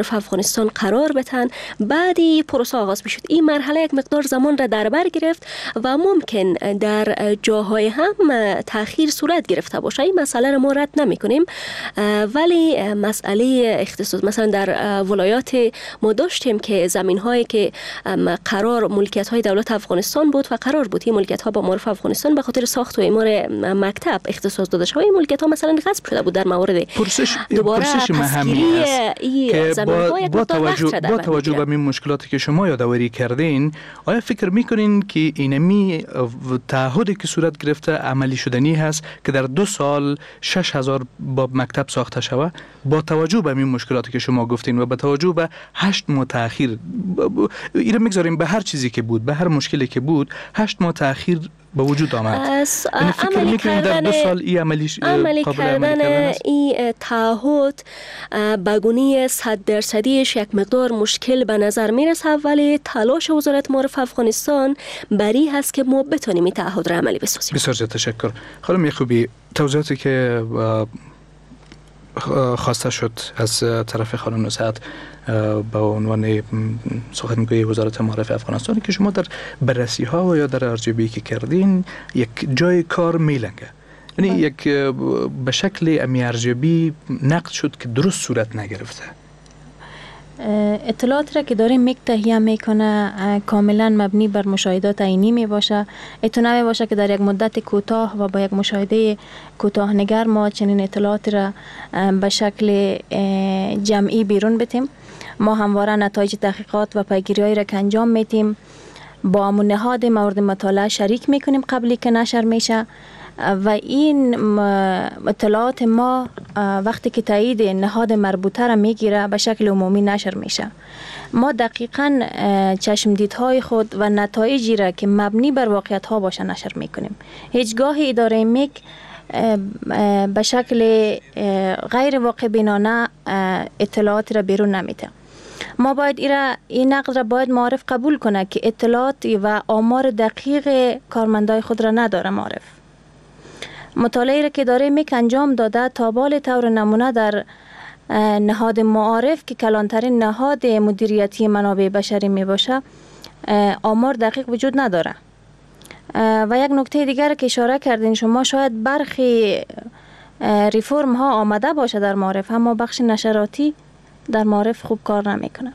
افغانستان قرار بتن، بعدی پروسه آغاز بشد. این مرحله یک مقدار زمان را در بر گرفت و ممکن در جاهای هم تأخیر صورت گرفته باشه. این مسئله را ما رد نمی کنیم، ولی مسئله اختصاص مثلا در ولایات ما داشتیم که زمین هایی که قرار ملکیت های دولت افغانستان بود و قرار بود این ملکیت ها با معرف افغانستان به خاطر ساخت و اعمار مکتب اختصاص داده شد. این ملکیت ها مثلا غصب شده بود در مورد دوباره مهمی است که با توجه به این مشکلاتی که شما یادآوری کردین، آیا فکر میکنین که اینمی تعهدی که صورت گرفته عملی شدنی هست که در 2 سال 6000 باب مکتب ساخته شود؟ با توجه به این مشکلاتی که شما گفتین و با توجه به 8 ماه تأخیر، اینا میگذاریم به هر چیزی که بود، به هر مشکلی که بود، 8 ماه تأخیر به وجود آمد. فکر میکنین در 2 سال این عملی کردن این تعهد بگونی 100% یک مقدار مشکل به نظر میرسه، ولی تلاش وزارت معارف افغانستان بری هست که ما بتونیم این تعهد را عملی بسازیم. بسیار زیاد تشکر. خانم یعقوبی، توضیحاتی که خواسته شد از طرف خانم نصحت به عنوان سخنگوی وزارت معارف افغانستان که شما در بررسی ها و یا در ارزیابی که کردین یک جای کار میلنگه، یعنی یک به شکل امی ارزیابی نقد شد که درست صورت نگرفته. اطلاعات را که داریم میک تهیه میکنه کاملا مبنی بر مشاهدات عینی می باشه. اتونه می باشه که در یک مدت کوتاه و با یک مشاهده کوتاه نگر ما چنین اطلاعات را به شکل جمعی بیرون بتیم. ما همواره نتایج تحقیقات و پیگیری‌هایی را که انجام میتیم با نهاد مورد مطالعه شریک میکنیم قبلی که نشر میشه و این اطلاعات ما وقتی که تایید نهاد مربوطه را میگیره به شکل عمومی نشر میشه. ما دقیقاً چشمدیدهای خود و نتایجی را که مبنی بر واقعیت ها باشه نشر میکنیم. هیچگاه اداره میک به شکل غیر واقع بینانه اطلاعات را بیرون نمیده. ما باید این نقد را باید معارف قبول کنه که اطلاعات و آمار دقیق کارمندای خود را نداره. معارف مطالعه را که داره میک انجام داده تابال طور نمونه در نهاد معارف که کلانترین نهاد مدیریتی منابع بشری می باشه آمار دقیق وجود نداره. و یک نکته دیگر که اشاره کردین شما، شاید برخی ریفورم ها آمده باشه در معارف، اما بخش نشراتی در معارف خوب کار نمیکنه.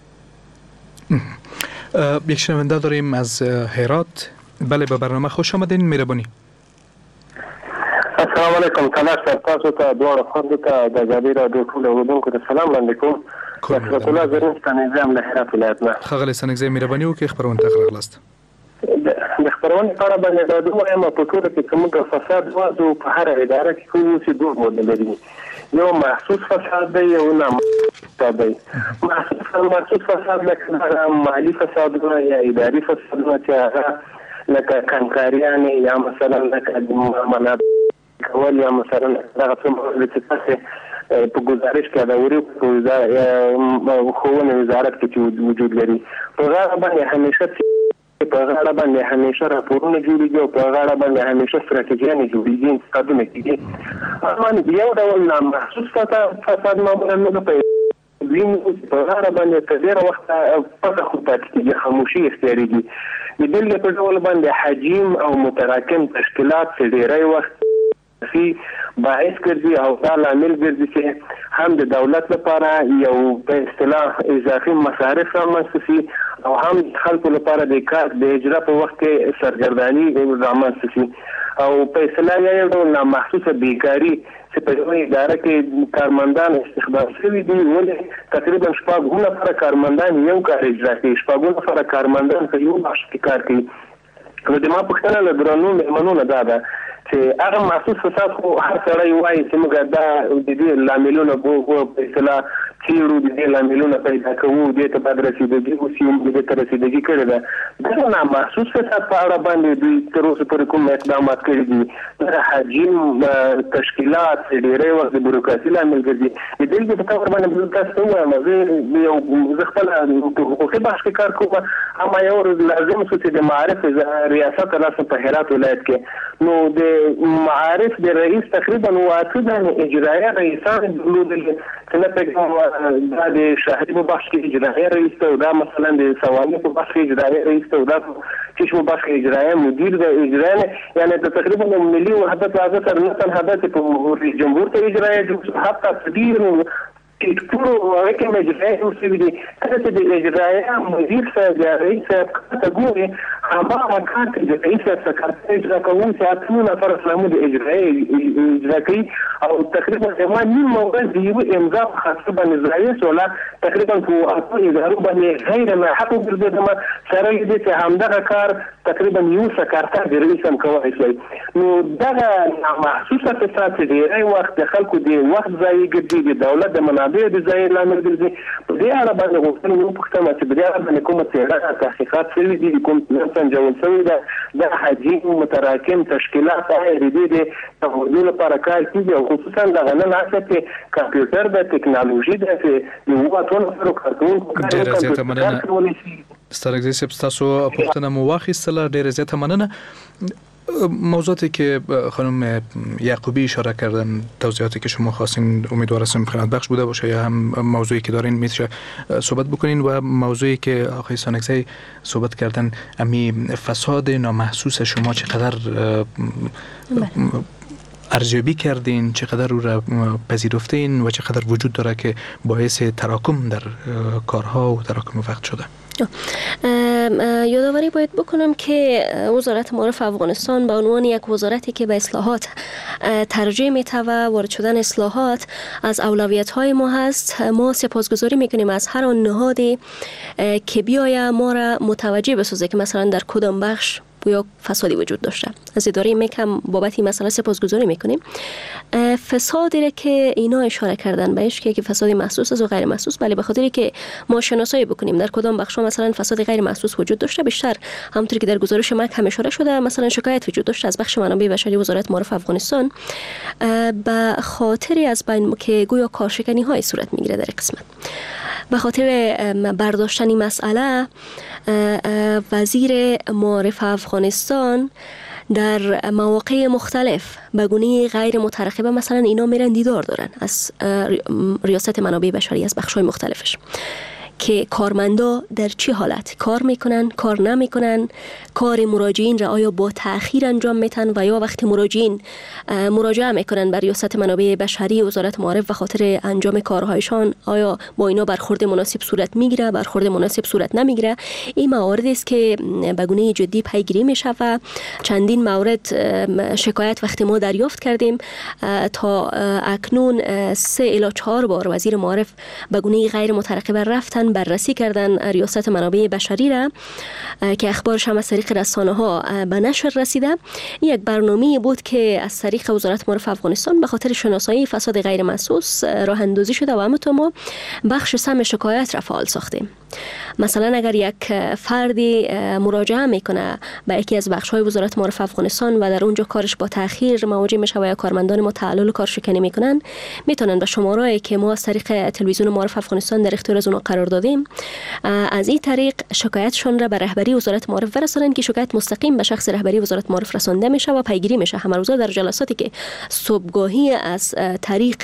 یک شنونده داریم از هرات. بله، به برنامه خوش آمدین. مهربانی. السلام علیکم. تلاش تاسو ته دوه خلکو ته د ازادي راډیو ټول اوریدونکو ته سلام وړاندې کوم. رسول الله زرین ستنظام له هرات ولایت نه. ښاغلی ستنظام، مهرباني وکړئ خبرونه ته راغلاست. د خبرونه په اړه باندې دا دوه په ټول کې کومه فساد وو په هر اداره کې کوم څه دوه مودې لري. یو محسوس فساد دی او نه فساد دی. محسوس فساد لکه مالی فساد یا اداري فساد چې هغه لکه کمکاریان یا مثلا لکه معاملات کول یا مثلا دغه څه چې تاسو په گزارش کې دا وری په خوونه وزارت کې وجود لري په هغه باندې همیشه راپورونه جوړیږي او په هغه باندې همیشه ستراتیژیانې جوړیږي قدمه کیږي. اما یو ډول نامحسوس فساد معمولا نه په هغه باندې تر ډیره وخت پته خو پاتې کیږي، خاموشي اختیاریږي. د دې په ډول باندې حجم او متراکم تشکیلات چې ډیری وخت فی باعث ګرځي او دا لامل ګرځي چې هم د دولت لپاره یو په اصطلاح اضافي مصارف رامنځته شي او هم خلکو لپاره د کار د اجرا په وخت کې سرګرداني رامنځته شي او په اصطلاح یو ډول نامحسوسه بیکاري چې په یوه اداره کې کارمندان استخدام شوي دي، ولې تقریبا 6 نفره کارمندان یو کار اجرا کوي، 6 نفره کارمندان په یو بخش کې کار کوي. نو د ما پوښتنه له درنو مېلمنو دا ده چې هغه محسوس فساد خو هر سړی وایي چې موږ دا د دې لاملونه په اصطلاح چیرو د دې لاملونه پیدا کوو، دې ته باید رسیدګي وشي، دې ته رسیدګي کړې ده. دا نامحسوس فساد په اړه باندې دوی تر اوسه پورې کوم اقدامات کړي دي؟ دا حجم تشکیلات ډېری وخت د بیروکراسي لامل ګرځي. د دې په تور باندې تاسو وایم زه خپل حقوقي بحث کې کار کوم، اما یو لازم څه چې د معارف ریاست راسه په هرات ولایت کې نو د معارف د رئیس تقریبا واحد اجرایه رئیسان درلودل چې نه پکې دا د شهري په بخش کې اجرایه رئیس ته، دا مثلا د سوانح په بخش کې اجرایه رئیس ته، دا چشم په بخش کې اجرایه مدیر د اجرایه، یعنی تقریبا ملي وحدت وزارت سره حدث په رئیس جمهور ته اجرایه حتی تدبیر ټول واقع اجرایه اوسې دي. کله چې د اجرایه مدیر صاحب یا رئیس صاحب ته ګوري هغه کار چې د رئیس سکرټری اجرا کوونکي اتمو نفر اسلامو د اجرا کوي او تقریبا زمان نیم موقع دی یو امضا خاصه باندې رئیس ولا تقریبا په اصل ادارو باندې غیر ما حق ګرځیدم سره دې چې همدغه کار تقریبا یو سکرټر د رئیس هم کوي شي. نو دغه محسوسه فساد دی ای وخت د خلکو دی وخت ځای ګرځي د دولت د منابع د ځای لامل ګرځي. په دې اړه باندې غوښتنه یو پوښتنه چې په دې اړه باندې کومه څېړنه تحقیقات شوي دي کوم سنجول شوی ده د حجم متراکم تشکیلات دې د تحول لپاره کار کوي او خصوصا د غنن اساس کمپیوټر د ټکنالوژي د یو واتون سره کارکونکو ډېر زیاته مننه سترګې سپ تاسو پوښتنه مو واخیستله. ډېر زیاته مننه. موضوعاتی که خانم یعقوبی اشاره کردن، توضیحاتی که شما خواستین امیدوار هستم خدمت بخش بوده باشه یا هم موضوعی که دارین میشه صحبت بکنین و موضوعی که آقای سانکزی صحبت کردن امی فساد نامحسوس شما چقدر ارزیابی کردین، چقدر او را پذیرفتین و چقدر وجود داره که باعث تراکم در کارها و تراکم وقت شده؟ یادآوری باید بکنم که وزارت معارف افغانستان به عنوان یک وزارتی که به اصلاحات ترجیح میده و وارد شدن اصلاحات از اولویت‌های ما هست. ما سپاسگزاری میکنیم از هر آن نهادی که بیاید ما را متوجه بسازه که مثلا در کدام بخش یا فسادی وجود داشته. از اداره میکم بابت این مسئله سپاسگزاری میکنیم. فسادی را که اینا اشاره کردن بهش که فسادی محسوس است و غیر محسوس، بله به خاطری که ما شناسایی بکنیم در کدام بخشا مثلا فساد غیر محسوس وجود داشته. بیشتر همونطوری که در گزارش مک هم اشاره شده مثلا شکایت وجود داشته از بخش منابع بشری وزارت معارف افغانستان به خاطر از بین که گویا کارشکنی های صورت میگیره در قسمت. به خاطر برداشتن این مسئله وزیر معارف افغانستان در مواقع مختلف به گونه غیر مترقبه مثلا اینا میرن دیدار دارن از ریاست منابع بشری از بخش‌های مختلفش که کارمندا در چه حالت کار میکنن، کار نمیکنن، کار مراجعین را آیا با تأخیر انجام میتن و یا وقتی مراجعین مراجعه میکنن بر ریاست منابع بشری وزارت معارف و خاطر انجام کارهایشان آیا با اینا برخورد مناسب صورت میگیره، برخورد مناسب صورت نمیگیره. این موارد است که به گونه جدی پیگیری میشه و چندین مورد شکایت وقتی ما دریافت کردیم تا اکنون 3 الی 4 بار وزیر معارف به گونه غیر مترقبه رفتن بررسی کردن ریاست منابع بشری را که اخبارش هم از طریق رسانه ها به نشر رسیده. یک برنامه بود که از طریق وزارت معارف افغانستان به خاطر شناسایی فساد غیر محسوس راه اندازی شده و همونطور ما بخش سم شکایت را فعال ساختیم. مثلا اگر یک فردی مراجعه میکنه به یکی از بخش‌های وزارت معارف افغانستان و در اونجا کارش با تأخیر مواجه میشه و یا کارمندان ما تعلل کارشکنی میکنن، میتونن به شماره‌ای که ما از طریق تلویزیون معارف افغانستان در اختیار از اونها قرار دادیم از این طریق شکایتشون را به رهبری وزارت معارف برسانن که شکایت مستقیم به شخص رهبری وزارت معارف رسانده میشه و پیگیری میشه. همه روزا در جلساتی که صبحگاهی از طریق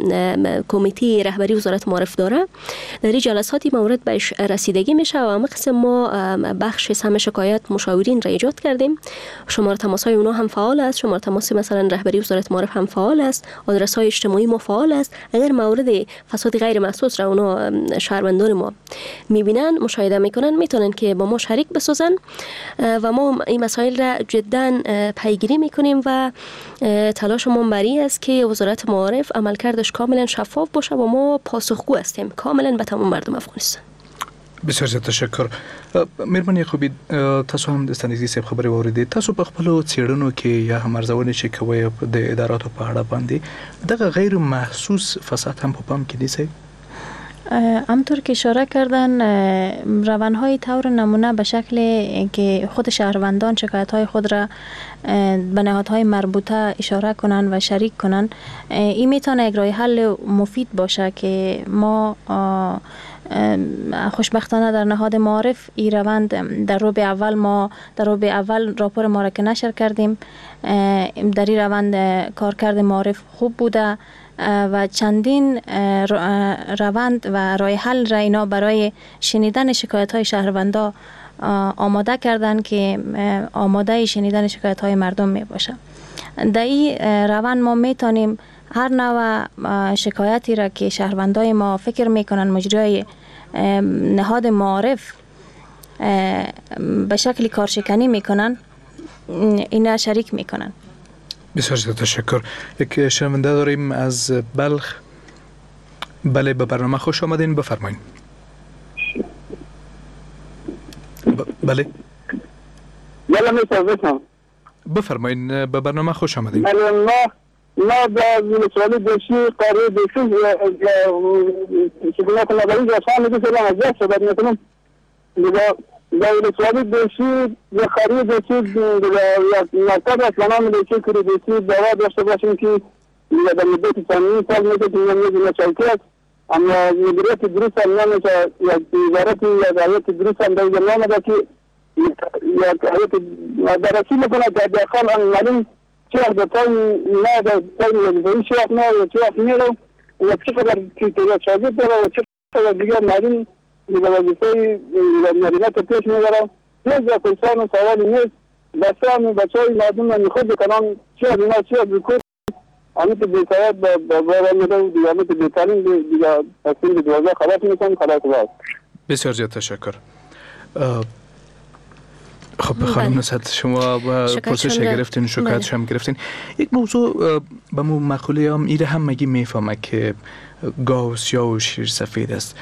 کمیته رهبری وزارت معارف داره در این جلساتی مورد بهش رسیدگی میشه و مقصد ما بخش سم شکایت مشاورین را ایجاد کردیم. شماره تماس های اونا هم فعال است، شماره تماس مثلا رهبری وزارت معارف هم فعال است، آدرس های اجتماعی ما فعال است. اگر مورد فساد غیر محسوس را اونا شهروندان ما میبینن مشاهده میکنن میتونن که با ما شریک بسازن و ما این مسائل را جدا پیگیری میکنیم و تلاش ما بری است که وزارت معارف عملکردش کاملا شفاف باشه و ما پاسخگو هستیم کاملا به تمام مردم افغانستان. بسیار زیات تشکر. مهرباني یعقوبی تاسو هم د ستانیزي صاحب خبرې واوریدې. تاسو په خپل څېړنو کې یا هم ارزونې چې کوي د اداراتو په اړه باندې دغه غیر محسوس فساد هم په پام کې نیسئ؟ همطور که اشاره کردن روانهای طور نمونه به شکل که خود شهروندان شکایت‌های خود را به نهادهای مربوطه اشاره کنن و شریک کنن، این میتونه یک راه حل مفید باشه که ما خوشبختانه در نهاد معارف این روند در ربع اول راپور ما را که نشر کردیم در این روند کارکرد معارف خوب بوده. و چندین روند و راه حل را اینا برای شنیدن شکایت های شهروندا آماده کردن که آماده شنیدن شکایت های مردم می باشه. در این روند ما میتونیم هر نوع شکایتی را که شهروندای ما فکر میکنن مجری نهاد معارف به شکل کارشکنی میکنن اینا شریک میکنن. بسیار تشکر. یک شنونده داریم از بلخ. بله، به برنامه خوش آمدین، بفرمایید. بله بفرمایید، به برنامه خوش آمدین. ما در ولسوالی دوشی قرار دوشی شکلات نبایی جاسان میگه سلام از جاست صحبت میکنم. در ولسوالی دوشی یا خرید دوشی یا مکتب اسلام دوشی کری دوشی دوا داشته باشیم که در مدت ثانیه سال میگه که نمیدونه چایتی است، اما مدیریت درست هم نمیشه یا وزارتی یا دعوت درست هم در نامده که یا درسی میکنه در داخل انمالین چه از بطای نه در بطای وزیزایی شیخ نه یا چه از میرو و چه قدر کریتریا شاگرد داره و چه قدر دیگر مالین در وزیزایی مدینت پیش میبره. یک در کنسان و سوالی نیست بسه همین بچه های مردم خود بکنم چه از اینا چه از بکر امیت بیتایت با باید میده و دیگه امیت بیتالین دیگه تصمیم به دوازه خلاص میکنم خلاص باید. بسیار زیاد تشکر. خب خانم نصرت، شما پرسش گرفتین، شکایتش هم گرفتین. یک موضوع به مو مقوله هم ایره هم مگی میفهمه که گاو سیاه و شیر سفید است.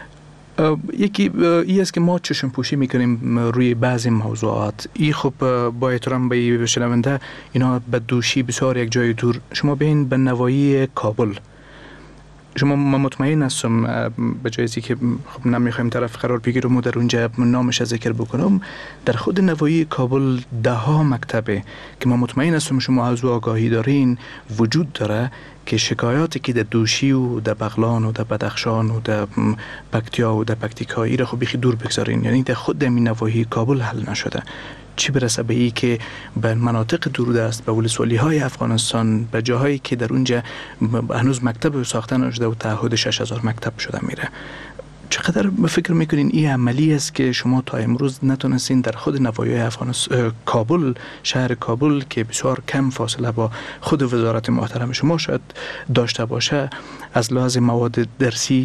یکی ای است که ما چشم پوشی میکنیم روی بعضی موضوعات. ای خب با احترام به شنونده اینا به دوشی بسیار یک جای دور. شما بین به نوایی کابل، شما مطمئن هستم به جایزی که خب نمیخوایم طرف قرار بگیرم و در اونجا نامش ذکر بکنم، در خود نوایی کابل ده ها مکتبه که ما مطمئن هستم شما از آگاهی دارین وجود داره که شکایاتی که در دوشی و در بغلان و در بدخشان و در پکتیا و در پکتیکایی را خب بیخی دور بگذارین، یعنی در خود در نوایی کابل حل نشده. چی برسه به ای که به مناطق دوردست، به ولسوالی های افغانستان، به جاهایی که در اونجا هنوز مکتب ساخته نشده و تعهد 6000 مکتب شده میره. چقدر فکر میکنین این عملی است که شما تا امروز نتونستین در خود نوایی افغانستان کابل، شهر کابل که بسیار کم فاصله با خود وزارت محترم شما شاید داشته باشه، از لحاظ مواد درسی،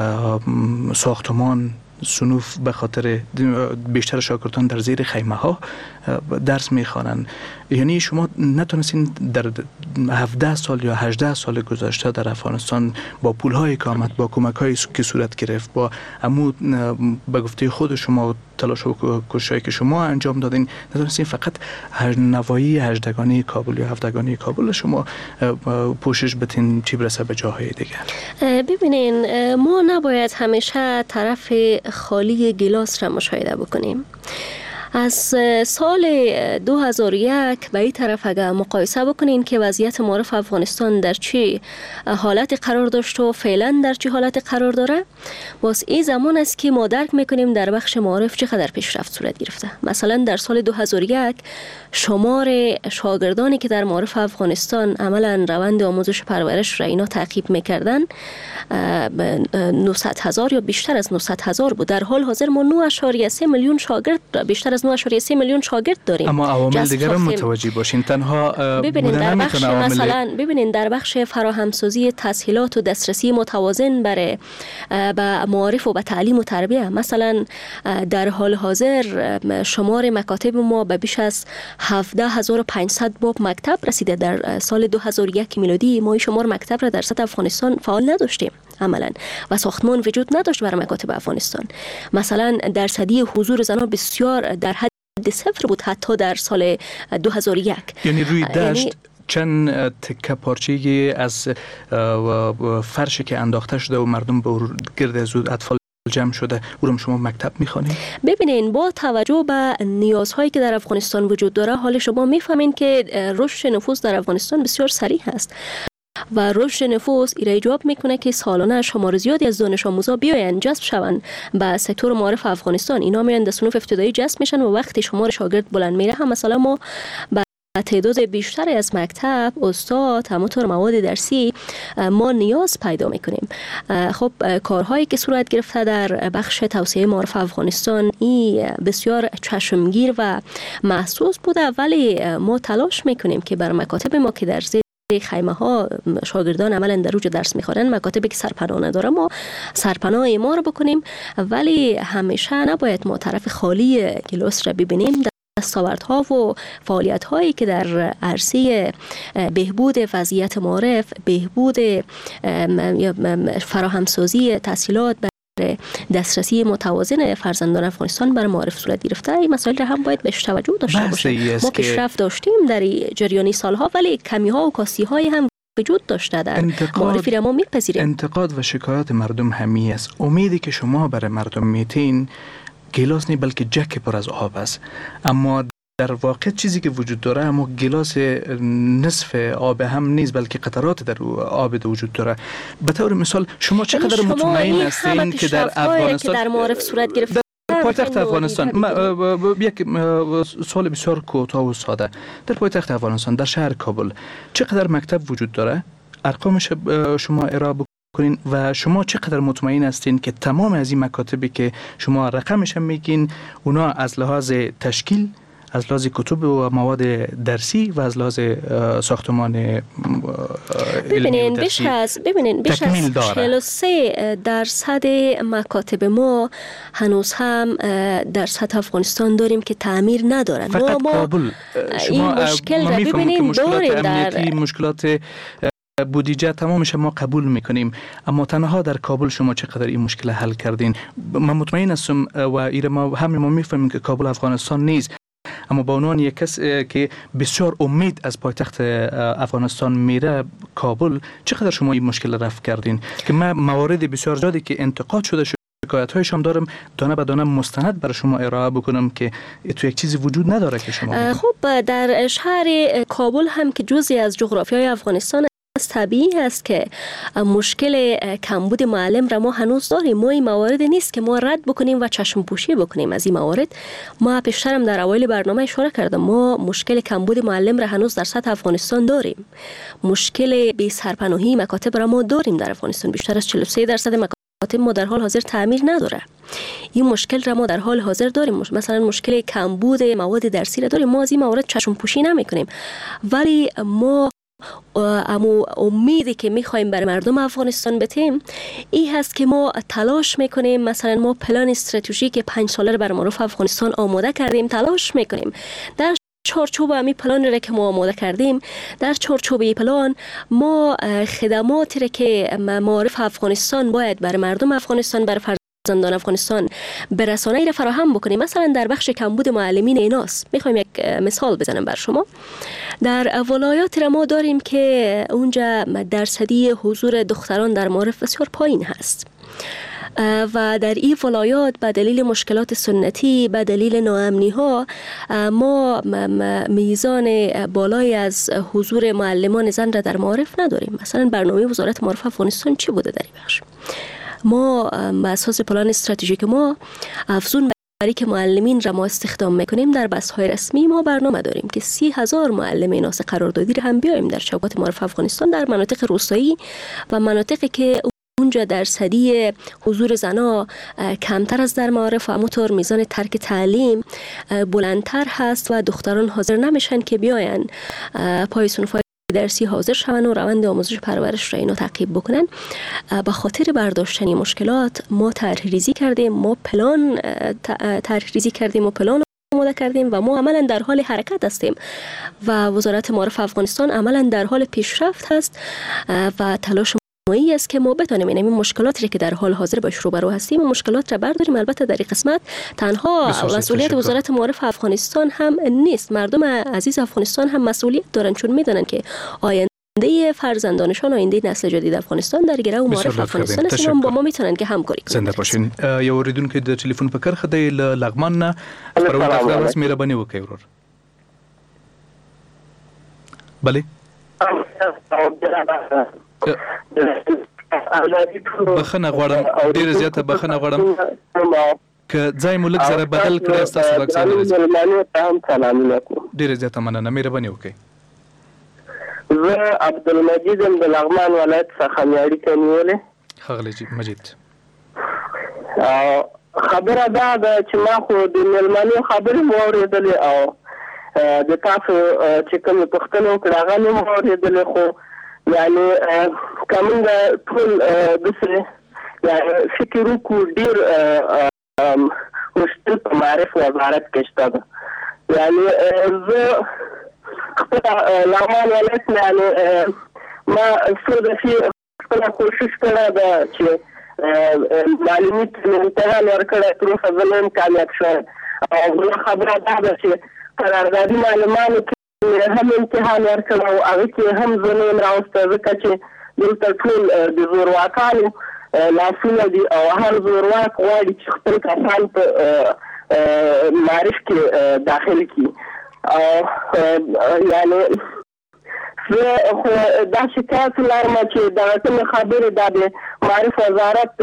ساختمان، صنوف، به خاطر بیشتر شاگردان در زیر خیمه ها درس میخوانند، یعنی شما نتونستین در 17 سال یا 18 سال گذشته در افغانستان با پول‌های که آمد، با کمک‌هایی که صورت گرفت، با امو به گفته خود شما تلاش و کوششی که شما انجام دادین، نتونستین فقط نوایی 18گانه کابل یا 7گانه کابل شما پوشش بدین چی برسه به جاهای دیگه؟ ببینین، ما نباید همیشه طرف خالی گلاس را مشاهده بکنیم. از سال 2001 به این طرف اگر مقایسه بکنین که وضعیت معارف افغانستان در چه حالت قرار داشت و فعلا در چه حالت قرار داره، باز این زمان است که ما درک میکنیم در بخش معارف چقدر پیشرفت صورت گرفته. مثلا در سال 2001 شمار شاگردانی که در معارف افغانستان عملا روند آموزش پرورش را اینا تعقیب میکردن 900,000 یا بیشتر از 900,000 بود. در حال حاضر ما 9.3 میلیون شاگرد، بیشتر از 9.3 میلیون شاگرد داریم. اما عوامل دیگر هم متوجه باشین، تنها ببینید در بخش مثلا ببینید در بخش فراهمسازی تسهیلات و دسترسی متوازن برای به معارف و به تعلیم و تربیه، مثلا در حال حاضر شمار مکاتب ما به بیش از 17,500 باب مکتب رسیده. در سال 2001 میلادی ما شمار مکتب را در سطح افغانستان فعال نداشتیم عملا و ساختمان وجود نداشت برای مکاتب افغانستان. مثلا درصدی حضور زنان بسیار در حد 0 بود حتی در سال 2001. یعنی روی دشت چند تکه پارچه‌ای از فرشی که انداخته شده و مردم به گرد از اطفال جمع شده اونم شما مکتب میخوانید؟ ببینین، با توجه به نیازهایی که در افغانستان وجود داره، حال شما میفهمین که رشد نفوس در افغانستان بسیار سریع است و رشد نفوس ایجاب میکنه که سالانه شمار زیادی از دانش آموزا بیاین جذب شوند به سکتور معارف افغانستان. اینا میان در صنوف ابتدایی جذب میشن و وقتی شمار شاگرد بلند میره هم مثلا ما تعداد بیشتری از مکتب، استاد، همونطور مواد درسی ما نیاز پیدا میکنیم. خب کارهایی که صورت گرفته در بخش توسعه معارف افغانستان این بسیار چشمگیر و محسوس بوده، ولی ما تلاش میکنیم که بر مکاتب ما که در زیر خیمه ها شاگردان عملا در اوج درس میخوانند، مکاتبی که سرپناه نداره ما سرپناه ما رو بکنیم، ولی همیشه نباید ما طرف خالی گلاس را ببینیم. دستاوردها و فعالیت‌هایی که در عرصه بهبود وضعیت معارف، بهبود فراهمسازی تحصیلات برای دسترسی متوازن فرزندان افغانستان بر معارف صورت گرفته، این مسائل را هم باید بهش توجه داشته باشیم. ما پیشرفت داشتیم در جریانی سالها، ولی کمی‌ها و کاستی‌های هم وجود داشته در معارفی را ما میپذیریم. انتقاد و شکایات مردم همی است. امیدی که شما برای مردم میتین گلاس نه بلکه جک پر از آب است، اما در واقع چیزی که وجود داره اما گلاس نصف آب هم نیست، بلکه قطرات در آب وجود داره. به طور مثال شما چقدر مطمئن هستین که در افغانستان در معارف صورت گرفته پایتخت افغانستان، یک سوال بسیار کوتاه و ساده، در پایتخت افغانستان در شهر کابل چقدر مکتب وجود داره؟ ارقامش شما ارائه کنین و شما چقدر مطمئن هستین که تمام از این مکاتبی که شما رقمش هم میگین اونا از لحاظ تشکیل، از لحاظ کتب و مواد درسی و از لحاظ ساختمان ببینین بیش از 43% مکاتب ما هنوز هم در سطح افغانستان داریم که تعمیر ندارن. فقط کابل این مشکل را ببینین داریم، در مشکلات بودجه تمامش ما قبول میکنیم، اما تنها در کابل شما چقدر این مشکل حل کردین؟ من مطمئن هستم و ایره ما همه ما میفهمیم که کابل افغانستان نیست، اما با عنوان یک کس که بسیار امید از پایتخت افغانستان میره کابل، چقدر شما این مشکل رفع کردین؟ که من موارد بسیار زیادی که انتقاد شده شکایت هایش هم دارم، دانه به دانه مستند برای شما ارائه بکنم که تو یک چیزی وجود نداره که شما خب در شهر کابل هم که جزئی از جغرافیای افغانستان طبیعی است که مشکل کمبود معلم را ما هنوز داریم. ما این موارد نیست که ما رد بکنیم و چشم پوشی بکنیم از این موارد. ما پیشترم در اوایل برنامه اشاره کردم، ما مشکل کمبود معلم را هنوز در سطح افغانستان داریم. مشکل بی سرپناهی مکاتب را ما داریم در افغانستان. بیشتر از 43% مکاتب ما در حال حاضر تعمیر نداره. این مشکل را ما در حال حاضر داریم. مثلا مشکل کمبود مواد درسی را داریم. ما از این موارد چشم پوشی نمی‌کنیم، ولی ما اما امیدی که میخوایم برای مردم افغانستان بتیم این هست که ما تلاش میکنیم. مثلا ما پلان استراتژیک 5 ساله رو برای معارف افغانستان آماده کردیم، تلاش میکنیم در چارچوب همین پلان را که ما آماده کردیم، در چارچوب این پلان ما خدماتی را که معارف افغانستان باید برای مردم افغانستان، برای فرزندان افغانستان برسانه را فراهم بکنیم. مثلا در بخش کمبود معلمین ایناست. میخوایم یک مثال بزنم بر شما. در ولایات را ما داریم که اونجا درصدی حضور دختران در معارف بسیار پایین هست و در این ولایات به دلیل مشکلات سنتی، به دلیل ناامنی ها، ما میزان بالایی از حضور معلمان زن را در معارف نداریم. مثلا برنامه وزارت معارف افغانستان چی بوده در این بخش؟ ما به اساس پلان استراتژیک ما افزون برای که معلمین را ما استخدام میکنیم در بسهای رسمی ما برنامه داریم که 30,000 معلم ناصح قراردادی را هم بیایم در چوکات معارف افغانستان، در مناطق روستایی و مناطقی که اونجا درصدی حضور زنا کمتر از در معارف و همونطور میزان ترک تعلیم بلندتر هست و دختران حاضر نمیشن که بیاین پای صنف‌های درسی حاضر شون و روند آموزش پرورش را اینو تعقیب بکنن. به خاطر برداشتن مشکلات ما طرح ریزی کردیم، ما پلان طرح ریزی کردیم و پلان آماده کردیم و ما عملا در حال حرکت هستیم و وزارت معارف افغانستان عملا در حال پیشرفت هست و تلاش مایی است که ما بتانیم این مشکلاتی که در حال حاضر باش روبرو هستیم و مشکلات را برداریم. البته در این قسمت تنها مسئولیت وزارت معارف افغانستان هم نیست، مردم عزیز افغانستان هم مسئولیت دارن، چون میدونن که آینده فرزندانشان، آینده نسل جدید افغانستان در گرو معارف افغانستان است. با ما میتونن که همکاری کنن. زنده باشین. یو اوریدونکو د ټلیفون په کرخه د لغمان نه پرونه تاسو مهرباني وکړئ ورور. بله بخنه غواړم، ډېر زیاته بخنه غواړم که ځای مو لږ سره بدل کړی تاسو راځي. ډیره زیاته مننه، مهرباني وکړئ. زه عبدالمجید یم د لغمان ولایت څخه مې اړیکه نیولې. ښاغلی مجید، خبره دا ده چې ما خو د مېلمنو خبرې مو اورېدلې او د تاسو چې کومې پوښتنې وکړې هغه مې مو اورېدلې، خو یعنې که موږ ټول داسې یعنې فکر وکړو ډېر مشکل په معرف وزارت کې شته ده. یعنې زه خپله لغمان ولایت نه یعنې ما څو دفعې خپله کوشش کړی ده چې معلومي امتحان ورکړی، تر اوسه زه نه یم کامیاب شوی. او بله خبره دا ده چې قراردادي معلمانو کې هم امتحان ورکړی او هغې کې هم زه نه یم راوستی، ځکه چې دلته ټول د زورواکانو لاسونه دي او هر زورواک غواړي چې خپل کسان په معرف کې داخل کړي. او یعنې زه خو دا شکایت لرم چې دغه کومې خبرې دا د معرف وزارت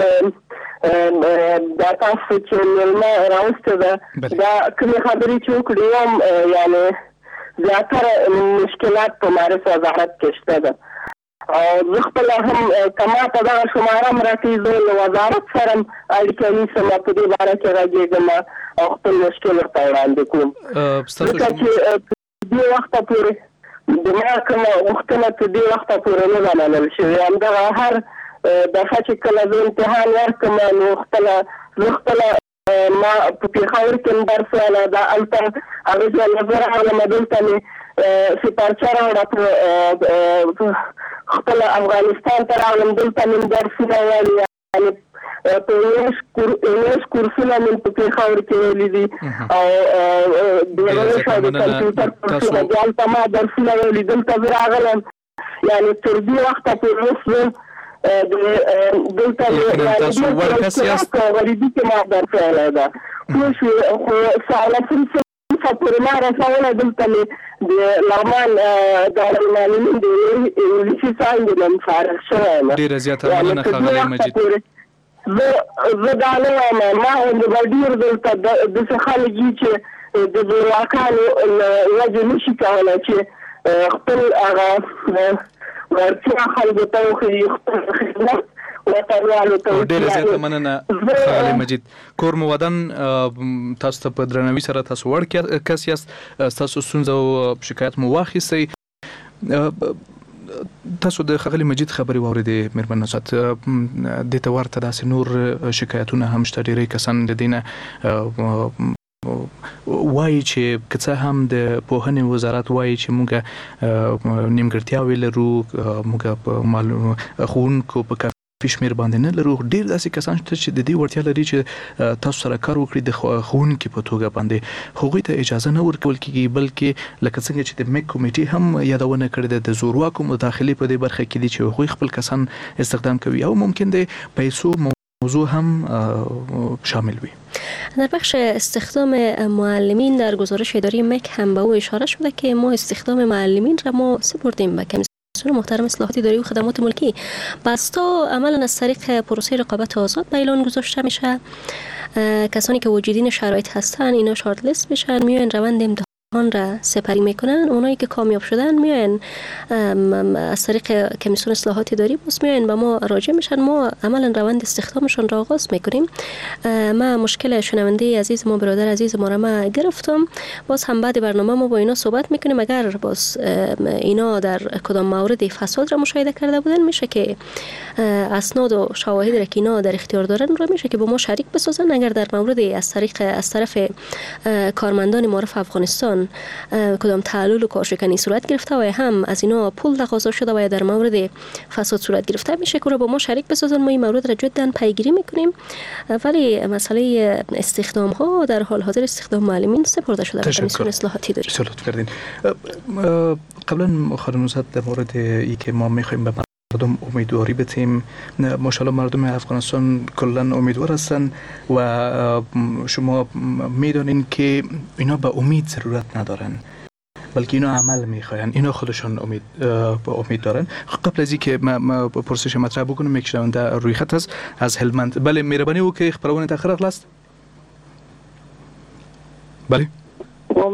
دا تاسو چې مېلمه راوستې ده دا کومې خبرې چې وکړې هم یعنې زیاتره مشکلات په معرف وزارت کې شته ده. او زه خپله هم که ماته دغه شماره هم راکړي زه له وزارت سره هم اړیکه نیسم او په دې باره کې غږېږم او خپل مشکل ورته وړاندې کوم، ځکه چې دې وخته پورې زما کومه غوښتنه تر دې وخته پورې نه ده منل شوې. همدغه هر دفعه چې کله زه امتحان ورکړم نو زه خپله ما په پېښور کې هم درس ویلی ده، هلته هغې ځای نه زه راغلم، دلته مې سپارچه راوړه، په خپله افغانستان ته راغلم، دلته مې درسونه ویلي، یعنې په انګلیس کورسونه مې په پېښور کې ویلي دي او د کمپیوټر کورسونه دي، هلته ما درسونه ویلي، دلته زه راغلم. یعنې تر دې وخته پورې اوس زه دلته غریبي کې ما درس ویلی ده، پوه شوې. خو سهولتي پورې ما رسولی، دلته مې د لغمان دارالمعلمین د انګلیسي څانګې نه فارغ شوی یم. ډېره زیاته مننه ښاغلی مجید. زه دا نه وایم، ما غوندې به ډېر دلته داسې خلک دي چې د زورواکانو وجې نشي کولی چې خپل هغه وړتیا خلکو ته وښیي، خپل خدمت وطنوالو ته وښیي. ډېره زیاته مننه ښاغلی مجید. کور مو ودان، تاسو ته په درناوي سره تاسو وړ کس یاست، ستاسو ستونزه او شکایت مو واخیستی. تاسو د ښاغلي مجید خبرې واورېدې مېرمن نصرت، دې ته ورته داسې نور شکایتونه هم شته. ډېری کسان د دې نه وایي چې که څه هم د پوهنې وزارت وایي چې موږ نیمګړتیاوې لرو، موږ ښوونکو په کافي شمېر باندې نه لرو، ډېر داسې کسان شته چې د دې وړتیا لري چې تاسو سره کار وکړي د ښوونکي په توګه باندې، هغوی ته اجازه نه ورکول کېږي، بلکې لکه څنګه چې د میک کمیټې هم یادونه کړې ده د زورواکو مداخلې په دې برخه کې دي چې هغوی خپل کسان استخدام کوي او ممکن د پیسو موضوع هم شامل وي. در بخش استخدام معلمین در گزارش اداره مک هم به او اشاره شده که ما استخدام معلمین را ما سپردیم به کمیسیون محترم اصلاحات اداری و خدمات ملکی. بس تا عملا از طریق پروسه رقابت آزاد به اعلان گذاشته میشه. کسانی که وجودین شرایط هستن اینا شارت لیست میشن، میان روند امتحان را سپری میکنن. اونایی که کامیاب شدن میان از طریق کمیسیون اصلاحات اداری باز میان به ما راجع میشن، ما عملا روند استخدامشون را آغاز میکنیم. ما مشکل شنونده عزیز ما، برادر عزیز ما را ما گرفتم، باز هم بعد برنامه ما با اینا صحبت میکنیم. اگر باز اینا در کدام مورد فساد را مشاهده کرده بودن میشه که اسناد و شواهد را که اینا در اختیار دارن را میشه که با ما شریک بسازن. اگر در مورد از طرف کارمندان معرف افغانستان کدام تعلل و کارشکنی صورت گرفته و هم از اینا پول تقاضا شده و یا در مورد فساد صورت گرفته میشه که با ما شریک بسازن. ما این مورد را جدا پیگیری میکنیم، ولی مسئله استخدام ها در حال حاضر استخدام معلمین سپرده شده به کمیسیون اصلاحات اداری. لطف کردین. قبلا خانم نصرت در مورد ای که ما میخوایم به مردم امیدواری بدیم، ماشاءالله مردم افغانستان کلا امیدوار هستن و شما میدونین که اینا به امید ضرورت ندارن، بلکه اینا عمل میخواین، اینا خودشان امید دارن. قبل از اینکه ما پرسش مطرح بکنم، یک شنونده روی خط هست از هلمند. بله مهربانی او که خبرونه تاخیر است. بله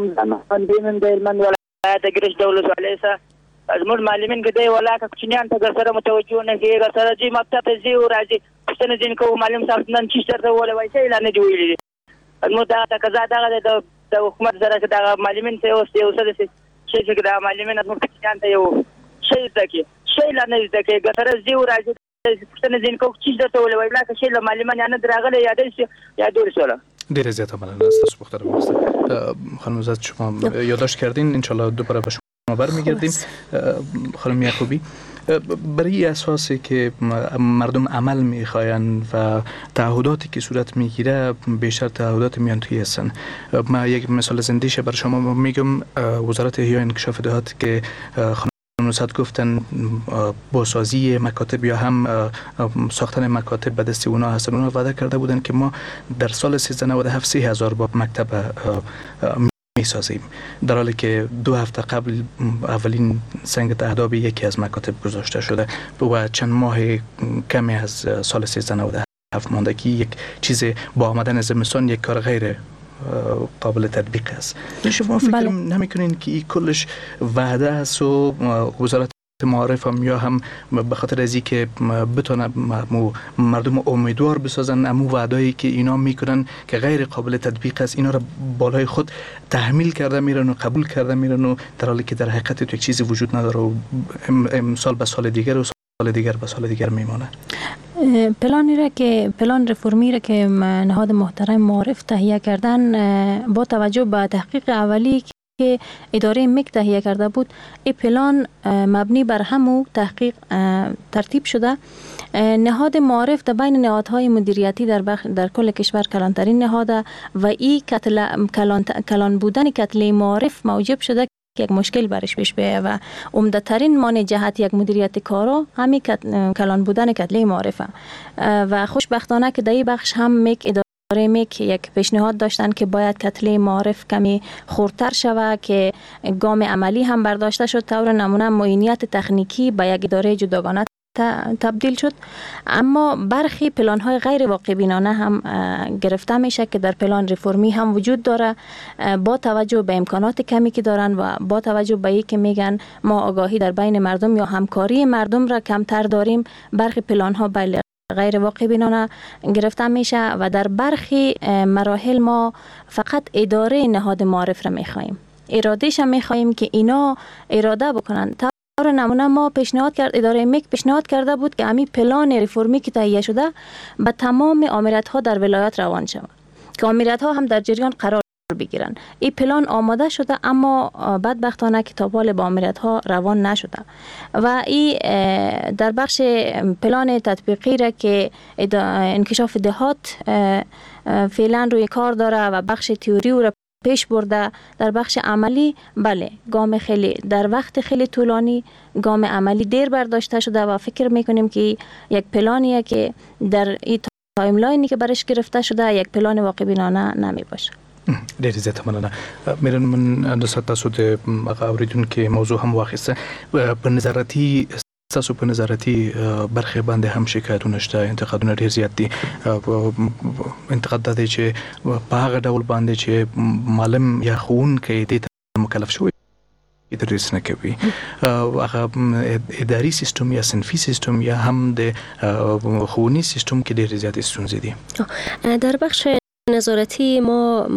زمان بینن د هلمند ولایت ګرش د ولسوالۍ څخه زموږ معلمین که دی ولا که کوچنیان ته سره متوجه نه کېږي سره چې مکتب ته ځي او راځي پوښتنه ځینې کوو معلم صاحب نن چې درته وویلی وایي څه اعلان نه دي ویلي دي زموږ دغه تقاضا دغه دی د حکومت سره چې دغه معلمین ته یو څه داسې شی چې دغه معلمین زموږ کوچنیان ته یو شی زده کړي شی لا نه زده کوي که سره ځي او راځي پوښتنه ځینې کوو چې درته وویلی وایي که شی له معلمان یا نه دي راغلی یا داسې یا دور شوله. ډیره زیاته مننه از تاسو پوښتنه وکړه. خانم زاد شما یادداشت کردین انشالله دوباره به شما برمیگردیم. خانم یعقوبی برای اساسی که مردم عمل میخواین و تعهداتی که صورت میگیره بیشتر تعهدات میانتویی هستن. ما یک مثال زنده‌اش برای شما میگم. وزارت احیاء انکشاف دهات که خانم نصرت گفتن بازسازی مکاتب یا هم ساختن مکاتب به دست اونا هستن. اونا وعده کرده بودن که ما در سال 1397 3000 باب مکتب میسازیم، در حالی که 2 هفته قبل اولین سنگ تهداب یکی از مکاتب گذاشته شده و چند ماه کمی از سال 1397 مانده که یک چیز با آمدن زمستان یک کار غیر قابل تطبیق است. شما فکر نمیکنین که این کلش وعده است و وزارت معارف هم یا هم به خاطر از اینکه بتونه مردم امیدوار بسازن امو وعده‌ای که اینا میکنن که غیر قابل تطبیق است اینا را بالای خود تحمیل کرده میرن و قبول کرده میرن و در حالی که در حقیقت تو یک چیزی وجود نداره و سال به سال دیگر و سال دیگر به سال دیگر میمانه. پلان رفرمی را که نهاد محترم معارف تهیه کردن با توجه به تحقیق اولی که اداره مک تهیه کرده بود، این پلان مبنی بر همو تحقیق ترتیب شده. نهاد معارف در بین نهادهای مدیریتی در کل کشور کلانترین نهاده و این کلان بودن کتله معارف موجب شده که یک مشکل برش پیش بیاید و عمده‌ترین مانع جهت یک مدیریت کارا همین کلان بودن کتله معارفه و خوشبختانه که در این بخش هم اداره مک یک پیشنهاد داشتن که باید کتله معارف کمی خردتر شود که گام عملی هم برداشته شد. طور نمونه معینیت تکنیکی به یک اداره جداگانه تبدیل شد، اما برخی پلان‌های غیر واقع بینانه هم گرفته میشه که در پلان رفرمی هم وجود داره با توجه به امکانات کمی که دارن و با توجه به اینکه میگن ما آگاهی در بین مردم یا همکاری مردم را کمتر داریم. برخی پلان‌ها غیر واقع بینانه گرفته میشه و در برخی مراحل ما فقط اداره نهاد معارف را میخوایم، ارادهش هم میخوایم که اینا اراده بکنن. طور نمونه ما اداره مک پیشنهاد کرده بود که همین پلان رفرمی که تهیه شده به تمام آمریت ها در ولایات روان شود که آمریت ها هم در جریان قرار بگیرن. این پلان آماده شده اما بدبختانه که تا حال با آمریت ها روان نشده و این در بخش پلان تطبیقی را که انکشاف دهات فعلا روی کار داره و بخش تئوری رو پیش برده، در بخش عملی بله گام خیلی در وقت خیلی طولانی گام عملی دیر برداشته شده و فکر میکنیم که یک پلانیه که در این تایملاینی که برش گرفته شده یک پلان واقع بینانه نمی باشه. ډېر زیاته مننه. میرن من د تاسو د اوریدونکو موضوع هم واخیسته. په نظارتي تاسو په نظارتي برخه باندې هم شکایتونه شته، انتقادونه ډېر زیات دي. انتقاد دا دی چې په هغه ډول باندې چې معلم یا ښوونکی دې ته مکلف شوی تدریس نه کوي، هغه اداري سیستم یا صنفي سیستم یا هم د ښووني سیستم کې ډېر زیات ستونزې دي. در بخش نظارتی ما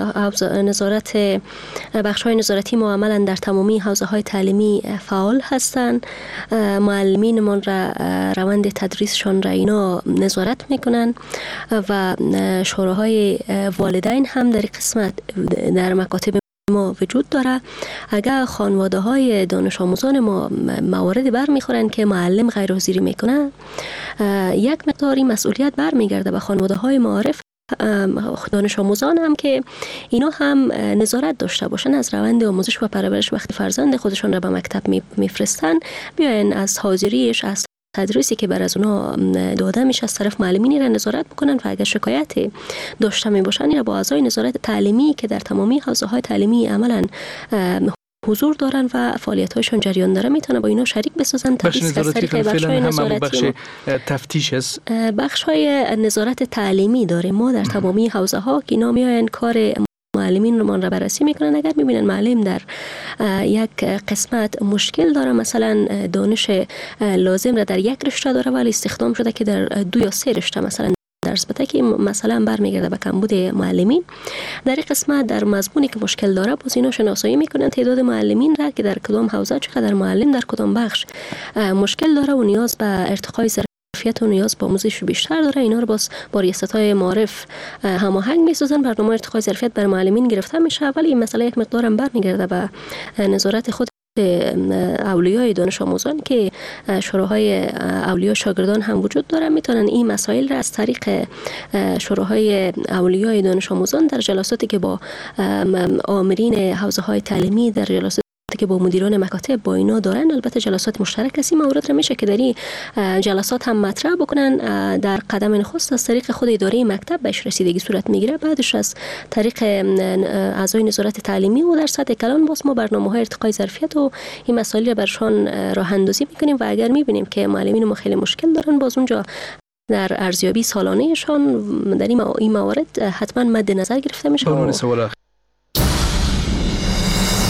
بخش‌های نظارتی ما عملاً در تمامی حوزه‌های تعلیمی فعال هستند. معلمینمان را روند تدریسشان را اینا نظارت میکنن و شوراهای والدین هم در قسمت در مکاتب ما وجود داره. اگر خانواده های دانش آموزان ما مواردی برمیخورن که معلم غیر حاضری میکنه، یک مقداری مسئولیت برمیگرده به خانواده های معارف دانش آموزان هم که اینا هم نظارت داشته باشن از روند آموزش و پرورش. وقتی فرزند خودشان را به مکتب میفرستن بیاین از حاضریش، از تدریسی که بر از اونا داده میشه از طرف معلمین را نظارت بکنن و اگر شکایتی داشته می باشن یا با اعضای نظارت تعلیمی که در تمامی حوزه‌های تعلیمی عملاً حضور دارن و فعالیت‌هایشان جریان داره میتونه با اینا شریک بسازن. تدریس از طریق بخش‌های نظارتی تفتیش است. بخش‌های نظارت تعلیمی داریم ما در تمامی حوزه‌ها که اینا میاین کار معلمین رو بررسی میکنن. اگر میبینن معلم در یک قسمت مشکل داره، مثلا دانش لازم را در یک رشته داره ولی استخدام شده که در 2 یا 3 رشته مثلا درس بده، که مثلا برمیگرده به کمبود معلمین. در این قسمت در مضمونی که مشکل داره باز اینا شناسایی میکنن تعداد معلمین را که در کدام حوزه چقدر معلم در کدام بخش مشکل داره و نیاز به ارتقای ظرفیت و نیاز به آموزش بیشتر داره. اینا رو باز با ریاست‌های معارف هماهنگ میسازن، برنامه ارتقای ظرفیت برای معلمین گرفته میشه. ولی این مسئله یک مقدار هم برمیگرده به نظارت خود اولیای دانش آموزان که شوراهای اولیا شاگردان هم وجود داره. میتونن این مسائل را از طریق شوراهای اولیای دانش آموزان در جلساتی که با آمرین حوزه های تعلیمی، در جلساتی که با مدیران مکاتب با اینا دارن، البته جلسات مشترک است، این موارد را میشه که در این جلسات هم مطرح بکنن. در قدم نخست از طریق خود اداره مکتب بهش رسیدگی صورت میگیره، بعدش از طریق اعضای نظارت تعلیمی و در سطح کلان باز ما برنامه‌های ارتقای ظرفیت و این مسائل را برشان راه اندازی میکنیم و اگر میبینیم که معلمین ما خیلی مشکل دارن، باز اونجا در ارزیابی سالانه‌شان در این موارد حتما مد نظر گرفته میشه. سوال